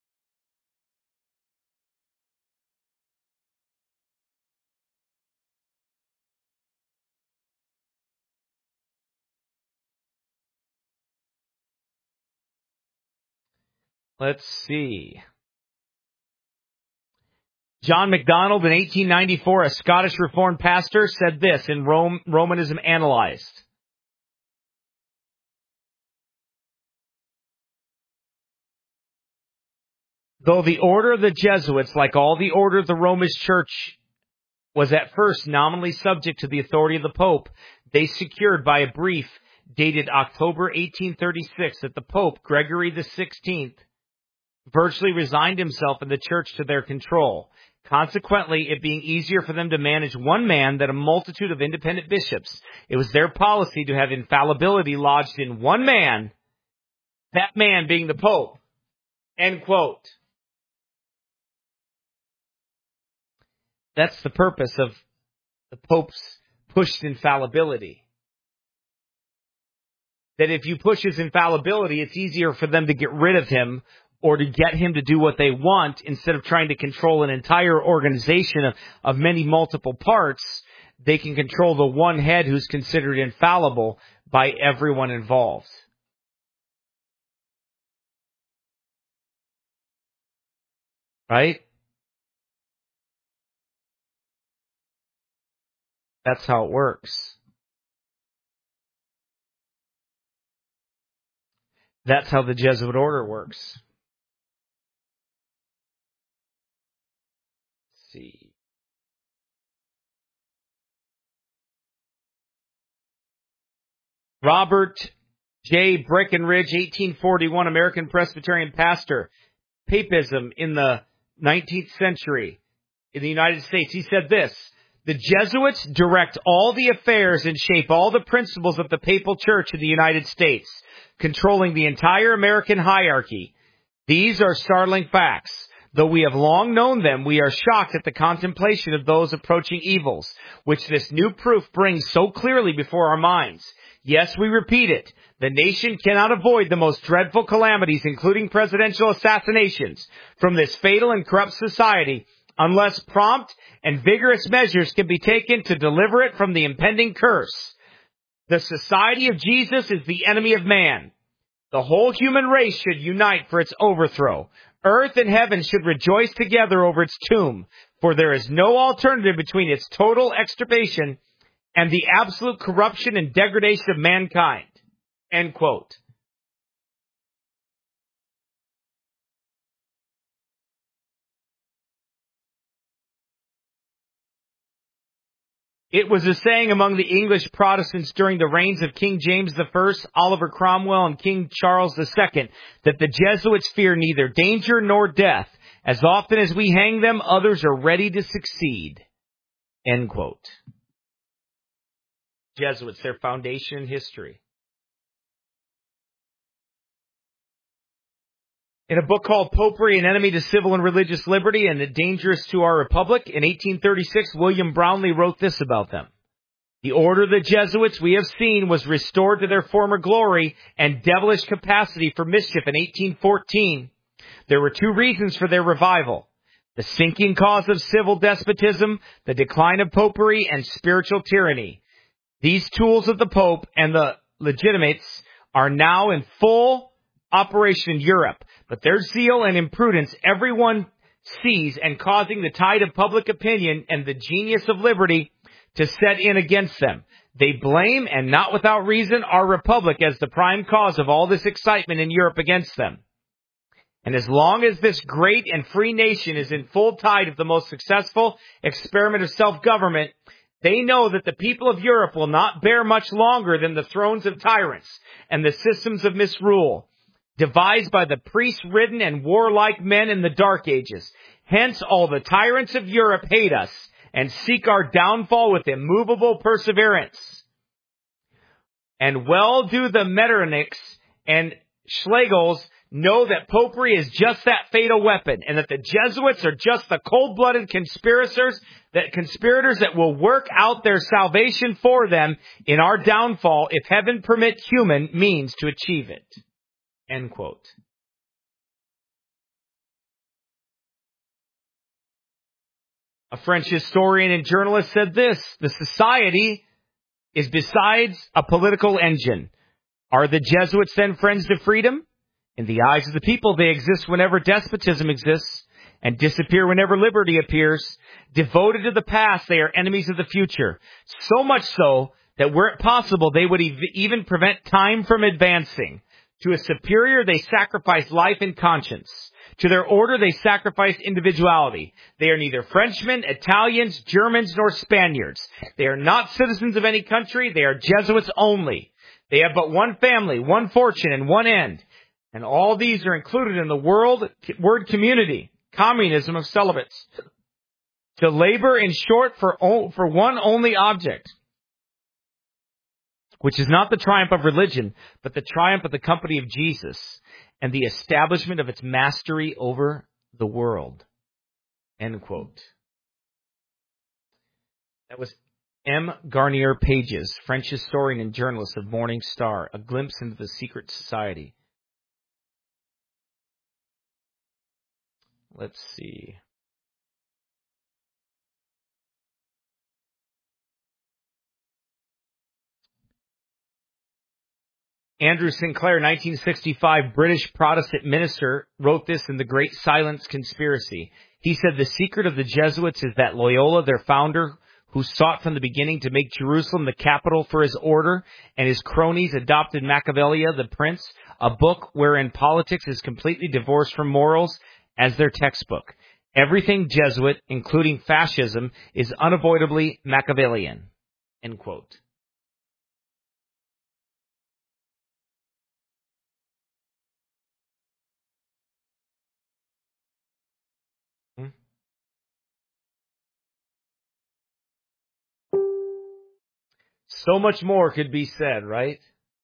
Let's see. John MacDonald, in eighteen ninety-four, a Scottish Reformed pastor, said this in Rome, Romanism Analyzed. Though the order of the Jesuits, like all the order of the Romish Church, was at first nominally subject to the authority of the Pope, they secured by a brief dated October eighteen thirty-six that the Pope, Gregory the sixteenth, virtually resigned himself and the Church to their control. Consequently, it being easier for them to manage one man than a multitude of independent bishops, it was their policy to have infallibility lodged in one man, that man being the Pope. End quote. That's the purpose of the Pope's pushed infallibility. That if you push his infallibility, it's easier for them to get rid of him or to get him to do what they want instead of trying to control an entire organization of, of many multiple parts. They can control the one head who's considered infallible by everyone involved. Right? That's how it works. That's how the Jesuit order works. see. Robert J. Breckenridge, eighteen forty-one, American Presbyterian pastor. Papism in the nineteenth century in the United States. He said this: the Jesuits direct all the affairs and shape all the principles of the papal church in the United States, controlling the entire American hierarchy. These are startling facts. Though we have long known them, we are shocked at the contemplation of those approaching evils, which this new proof brings so clearly before our minds. Yes, we repeat it. The nation cannot avoid the most dreadful calamities, including presidential assassinations, from this fatal and corrupt society, unless prompt and vigorous measures can be taken to deliver it from the impending curse. The Society of Jesus is the enemy of man. The whole human race should unite for its overthrow. Earth and heaven should rejoice together over its tomb, for there is no alternative between its total extirpation and the absolute corruption and degradation of mankind. End quote. It was a saying among the English Protestants during the reigns of King James the First, Oliver Cromwell, and King Charles the Second that the Jesuits fear neither danger nor death. As often as we hang them, others are ready to succeed. End quote. Jesuits, their foundation in history. In a book called Popery, an Enemy to Civil and Religious Liberty and Dangerous to Our Republic, in eighteen thirty-six, William Brownlee wrote this about them. The order of the Jesuits, we have seen, was restored to their former glory and devilish capacity for mischief in eighteen fourteen. There were two reasons for their revival: the sinking cause of civil despotism, the decline of popery, and spiritual tyranny. These tools of the Pope and the legitimates are now in full operation in Europe, but their zeal and imprudence everyone sees, and causing the tide of public opinion and the genius of liberty to set in against them. They blame, and not without reason, our republic as the prime cause of all this excitement in Europe against them. And as long as this great and free nation is in full tide of the most successful experiment of self-government, they know that the people of Europe will not bear much longer than the thrones of tyrants and the systems of misrule, devised by the priest-ridden and warlike men in the Dark Ages. Hence, all the tyrants of Europe hate us and seek our downfall with immovable perseverance. And well do the Metternichs and Schlegels know that popery is just that fatal weapon, and that the Jesuits are just the cold-blooded conspirators that conspirators that will work out their salvation for them in our downfall, if heaven permit human means to achieve it. End quote. A French historian and journalist said this: the society is besides a political engine. Are the Jesuits then friends to freedom? In the eyes of the people, they exist whenever despotism exists and disappear whenever liberty appears. Devoted to the past, they are enemies of the future. So much so that were it possible, they would ev- even prevent time from advancing. To a superior, they sacrifice life and conscience. To their order, they sacrifice individuality. They are neither Frenchmen, Italians, Germans, nor Spaniards. They are not citizens of any country. They are Jesuits only. They have but one family, one fortune, and one end. And all these are included in the world word community, communism of celibates. To labor, in short, for o- for one only object, which is not the triumph of religion, but the triumph of the company of Jesus and the establishment of its mastery over the world. End quote. That was M. Garnier Pages, French historian and journalist of Morning Star, a glimpse into the secret society. Let's see. Andrew Sinclair, nineteen sixty-five, British Protestant minister, wrote this in The Great Silence Conspiracy. He said, the secret of the Jesuits is that Loyola, their founder, who sought from the beginning to make Jerusalem the capital for his order, and his cronies adopted Machiavelli, the Prince, a book wherein politics is completely divorced from morals, as their textbook. Everything Jesuit, including fascism, is unavoidably Machiavellian. End quote. Hmm? So much more could be said, right?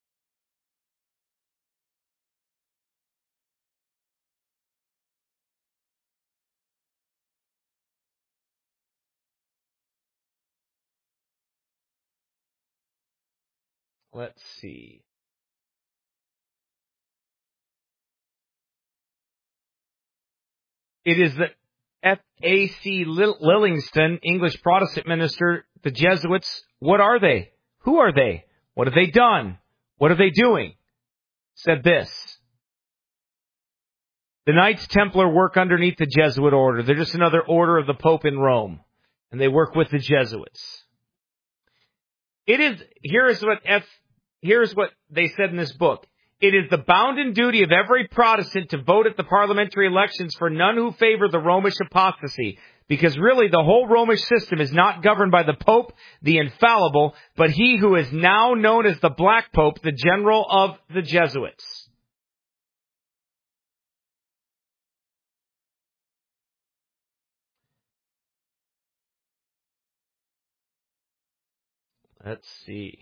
Let's see. It is the F A C Lillingston, English Protestant minister, the Jesuits. What are they? Who are they? What have they done? What are they doing? Said this. The Knights Templar work underneath the Jesuit order. They're just another order of the Pope in Rome. And they work with the Jesuits. It is, here is what F, here's what they said in this book. It is the bounden duty of every Protestant to vote at the parliamentary elections for none who favor the Romish apostasy. Because really the whole Romish system is not governed by the Pope, the infallible, but he who is now known as the Black Pope, the general of the Jesuits. Let's see.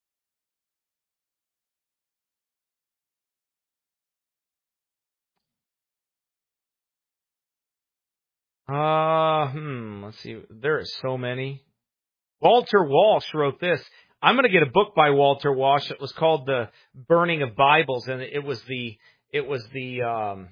Uh, hmm, let's see. There are so many. Walter Walsh wrote this. I'm going to get a book by Walter Walsh. It was called The Burning of Bibles, and it was the, it was the, um,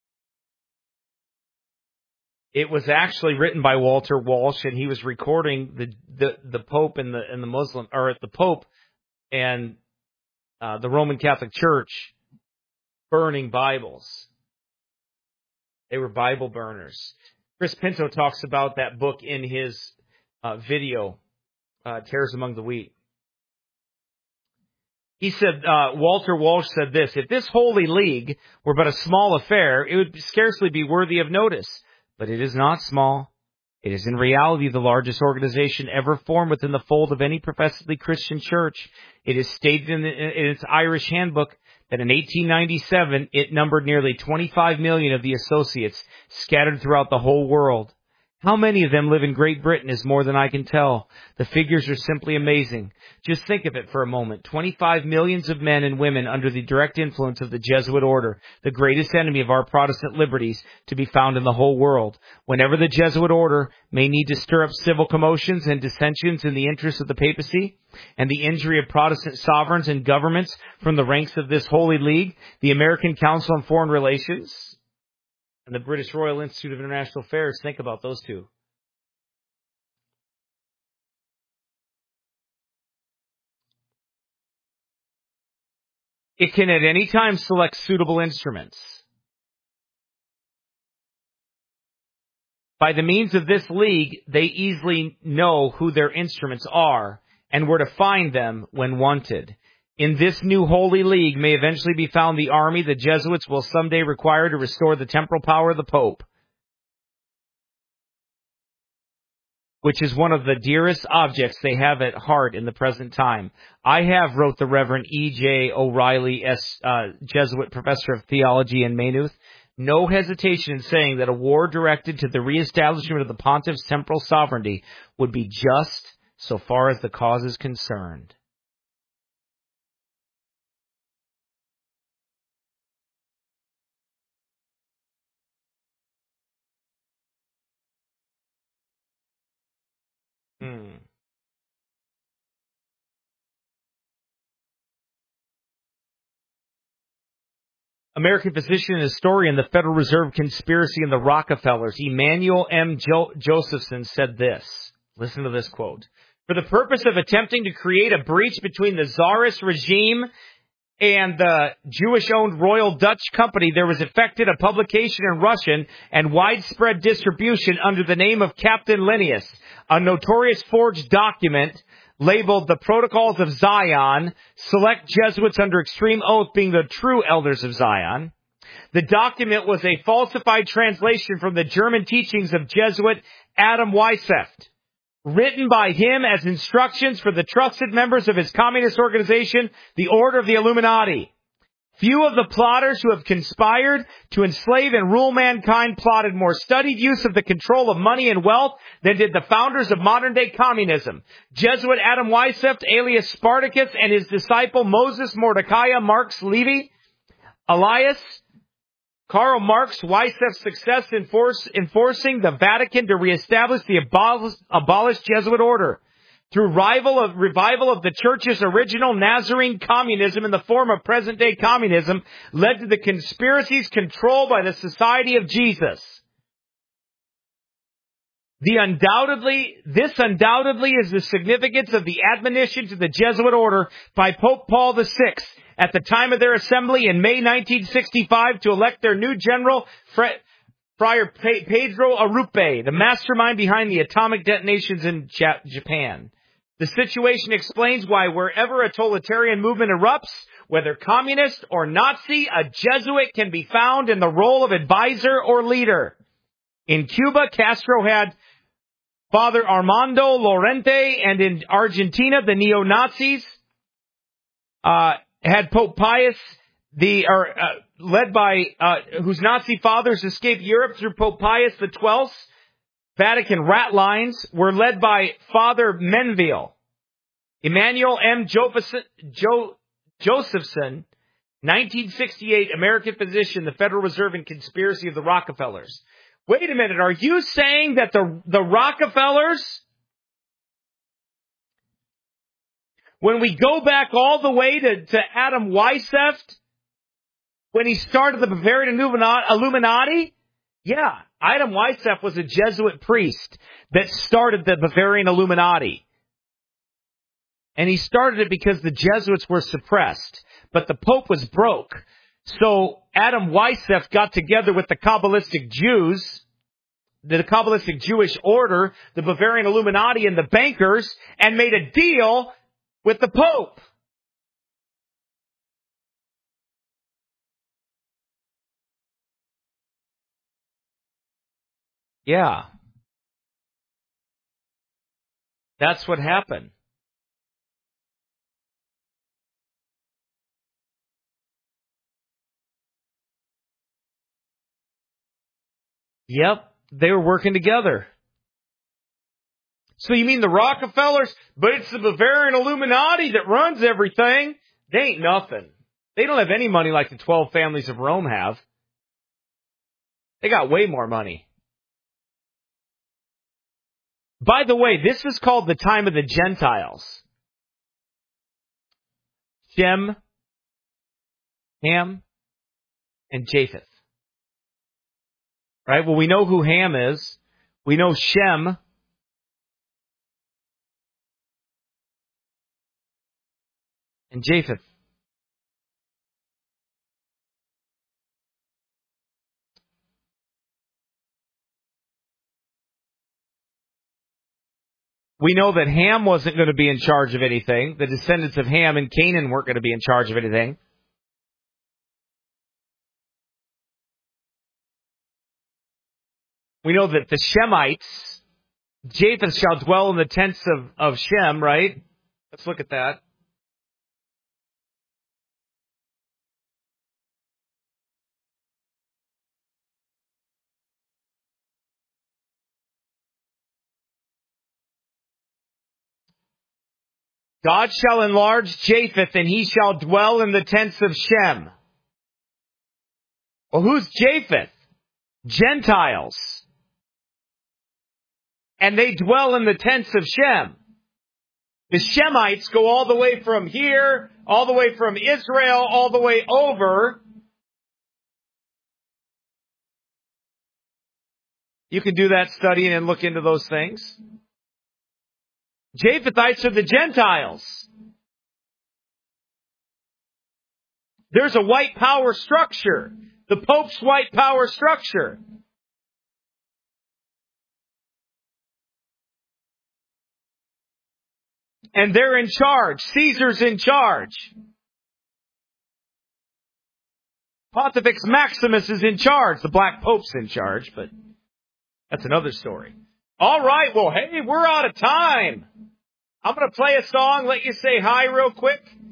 it was actually written by Walter Walsh, and he was recording the, the, the Pope and the, and the Muslim, or the Pope and, uh, the Roman Catholic Church burning Bibles. They were Bible burners. Chris Pinto talks about that book in his uh, video, uh, Tares Among the Wheat. He said, uh, Walter Walsh said this, if this Holy League were but a small affair, it would scarcely be worthy of notice. But it is not small. It is in reality the largest organization ever formed within the fold of any professedly Christian church. It is stated in, the, in its Irish handbook that in eighteen ninety-seven, it numbered nearly twenty-five million of the associates scattered throughout the whole world. How many of them live in Great Britain is more than I can tell. The figures are simply amazing. Just think of it for a moment. twenty-five millions of men and women under the direct influence of the Jesuit order, the greatest enemy of our Protestant liberties to be found in the whole world. Whenever the Jesuit order may need to stir up civil commotions and dissensions in the interests of the papacy, and the injury of Protestant sovereigns and governments from the ranks of this Holy League, the American Council on Foreign Relations, and the British Royal Institute of International Affairs, think about those two. It can at any time select suitable instruments. By the means of this league, they easily know who their instruments are and where to find them when wanted. In this new Holy League may eventually be found the army the Jesuits will someday require to restore the temporal power of the Pope, which is one of the dearest objects they have at heart in the present time. I have, wrote the Reverend E J O'Reilly, S, uh, Jesuit professor of theology in Maynooth, no hesitation in saying that a war directed to the reestablishment of the pontiff's temporal sovereignty would be just so far as the cause is concerned. Hmm. American physician and historian, the Federal Reserve conspiracy and the Rockefellers, Emanuel M. Jo- Josephson, said this. Listen to this quote. For the purpose of attempting to create a breach between the Tsarist regime and the Jewish-owned Royal Dutch Company, there was effected a publication in Russian and widespread distribution under the name of Captain Linnaeus, a notorious forged document labeled the Protocols of Zion, select Jesuits under extreme oath being the true elders of Zion, The document was a falsified translation from the German teachings of Jesuit Adam Weishaupt, written by him as instructions for the trusted members of his communist organization, the Order of the Illuminati. Few of the plotters who have conspired to enslave and rule mankind plotted more studied use of the control of money and wealth than did the founders of modern-day communism. Jesuit Adam Weishaupt, alias Spartacus, and his disciple Moses Mordecai Marx Levy, alias Karl Marx. Weishaupt's success in force, enforcing the Vatican to reestablish the abolished, abolished Jesuit order. Through rival of, revival of the Church's original Nazarene communism in the form of present-day communism led to the conspiracies controlled by the Society of Jesus. The undoubtedly, this undoubtedly is the significance of the admonition to the Jesuit order by Pope Paul the Sixth at the time of their assembly in May nineteen sixty-five to elect their new general, Friar Pedro Arrupe, the mastermind behind the atomic detonations in Japan. The situation explains why wherever a totalitarian movement erupts, whether communist or Nazi, a Jesuit can be found in the role of advisor or leader. In Cuba, Castro had Father Armando Lorente, and in Argentina, the neo-Nazis uh, had Pope Pius, the or uh, led by uh, whose Nazi fathers escaped Europe through Pope Pius the Twelfth. Vatican rat lines were led by Father Menville. Emmanuel M. Josephson, nineteen sixty-eight, American physician, the Federal Reserve and conspiracy of the Rockefellers. Wait a minute, are you saying that the, the Rockefellers, when we go back all the way to, to Adam Weishaupt, when he started the Bavarian Illuminati? Yeah, Adam Weishaupt was a Jesuit priest that started the Bavarian Illuminati. And he started it because the Jesuits were suppressed, but the Pope was broke. So Adam Weishaupt got together with the Kabbalistic Jews, the Kabbalistic Jewish order, the Bavarian Illuminati, and the bankers, and made a deal with the Pope. Yeah. That's what happened. Yep, they were working together. So you mean the Rockefellers, but it's the Bavarian Illuminati that runs everything? They ain't nothing. They don't have any money like the twelve families of Rome have. They got way more money. By the way, this is called the time of the Gentiles. Shem, Ham, and Japheth. Right? Well, we know who Ham is. We know Shem. And Japheth. We know that Ham wasn't going to be in charge of anything. The descendants of Ham and Canaan weren't going to be in charge of anything. We know that the Shemites, Japheth shall dwell in the tents of, of Shem, right? Let's look at that. God shall enlarge Japheth, and he shall dwell in the tents of Shem. Well, who's Japheth? Gentiles. And they dwell in the tents of Shem. The Shemites go all the way from here, all the way from Israel, all the way over. You can do that studying and look into those things. Japhethites are the Gentiles. There's a white power structure. The Pope's white power structure. And they're in charge. Caesar's in charge. Pontifex Maximus is in charge. The Black Pope's in charge, but that's another story. All right, well, hey, we're out of time. I'm going to play a song, let you say hi real quick.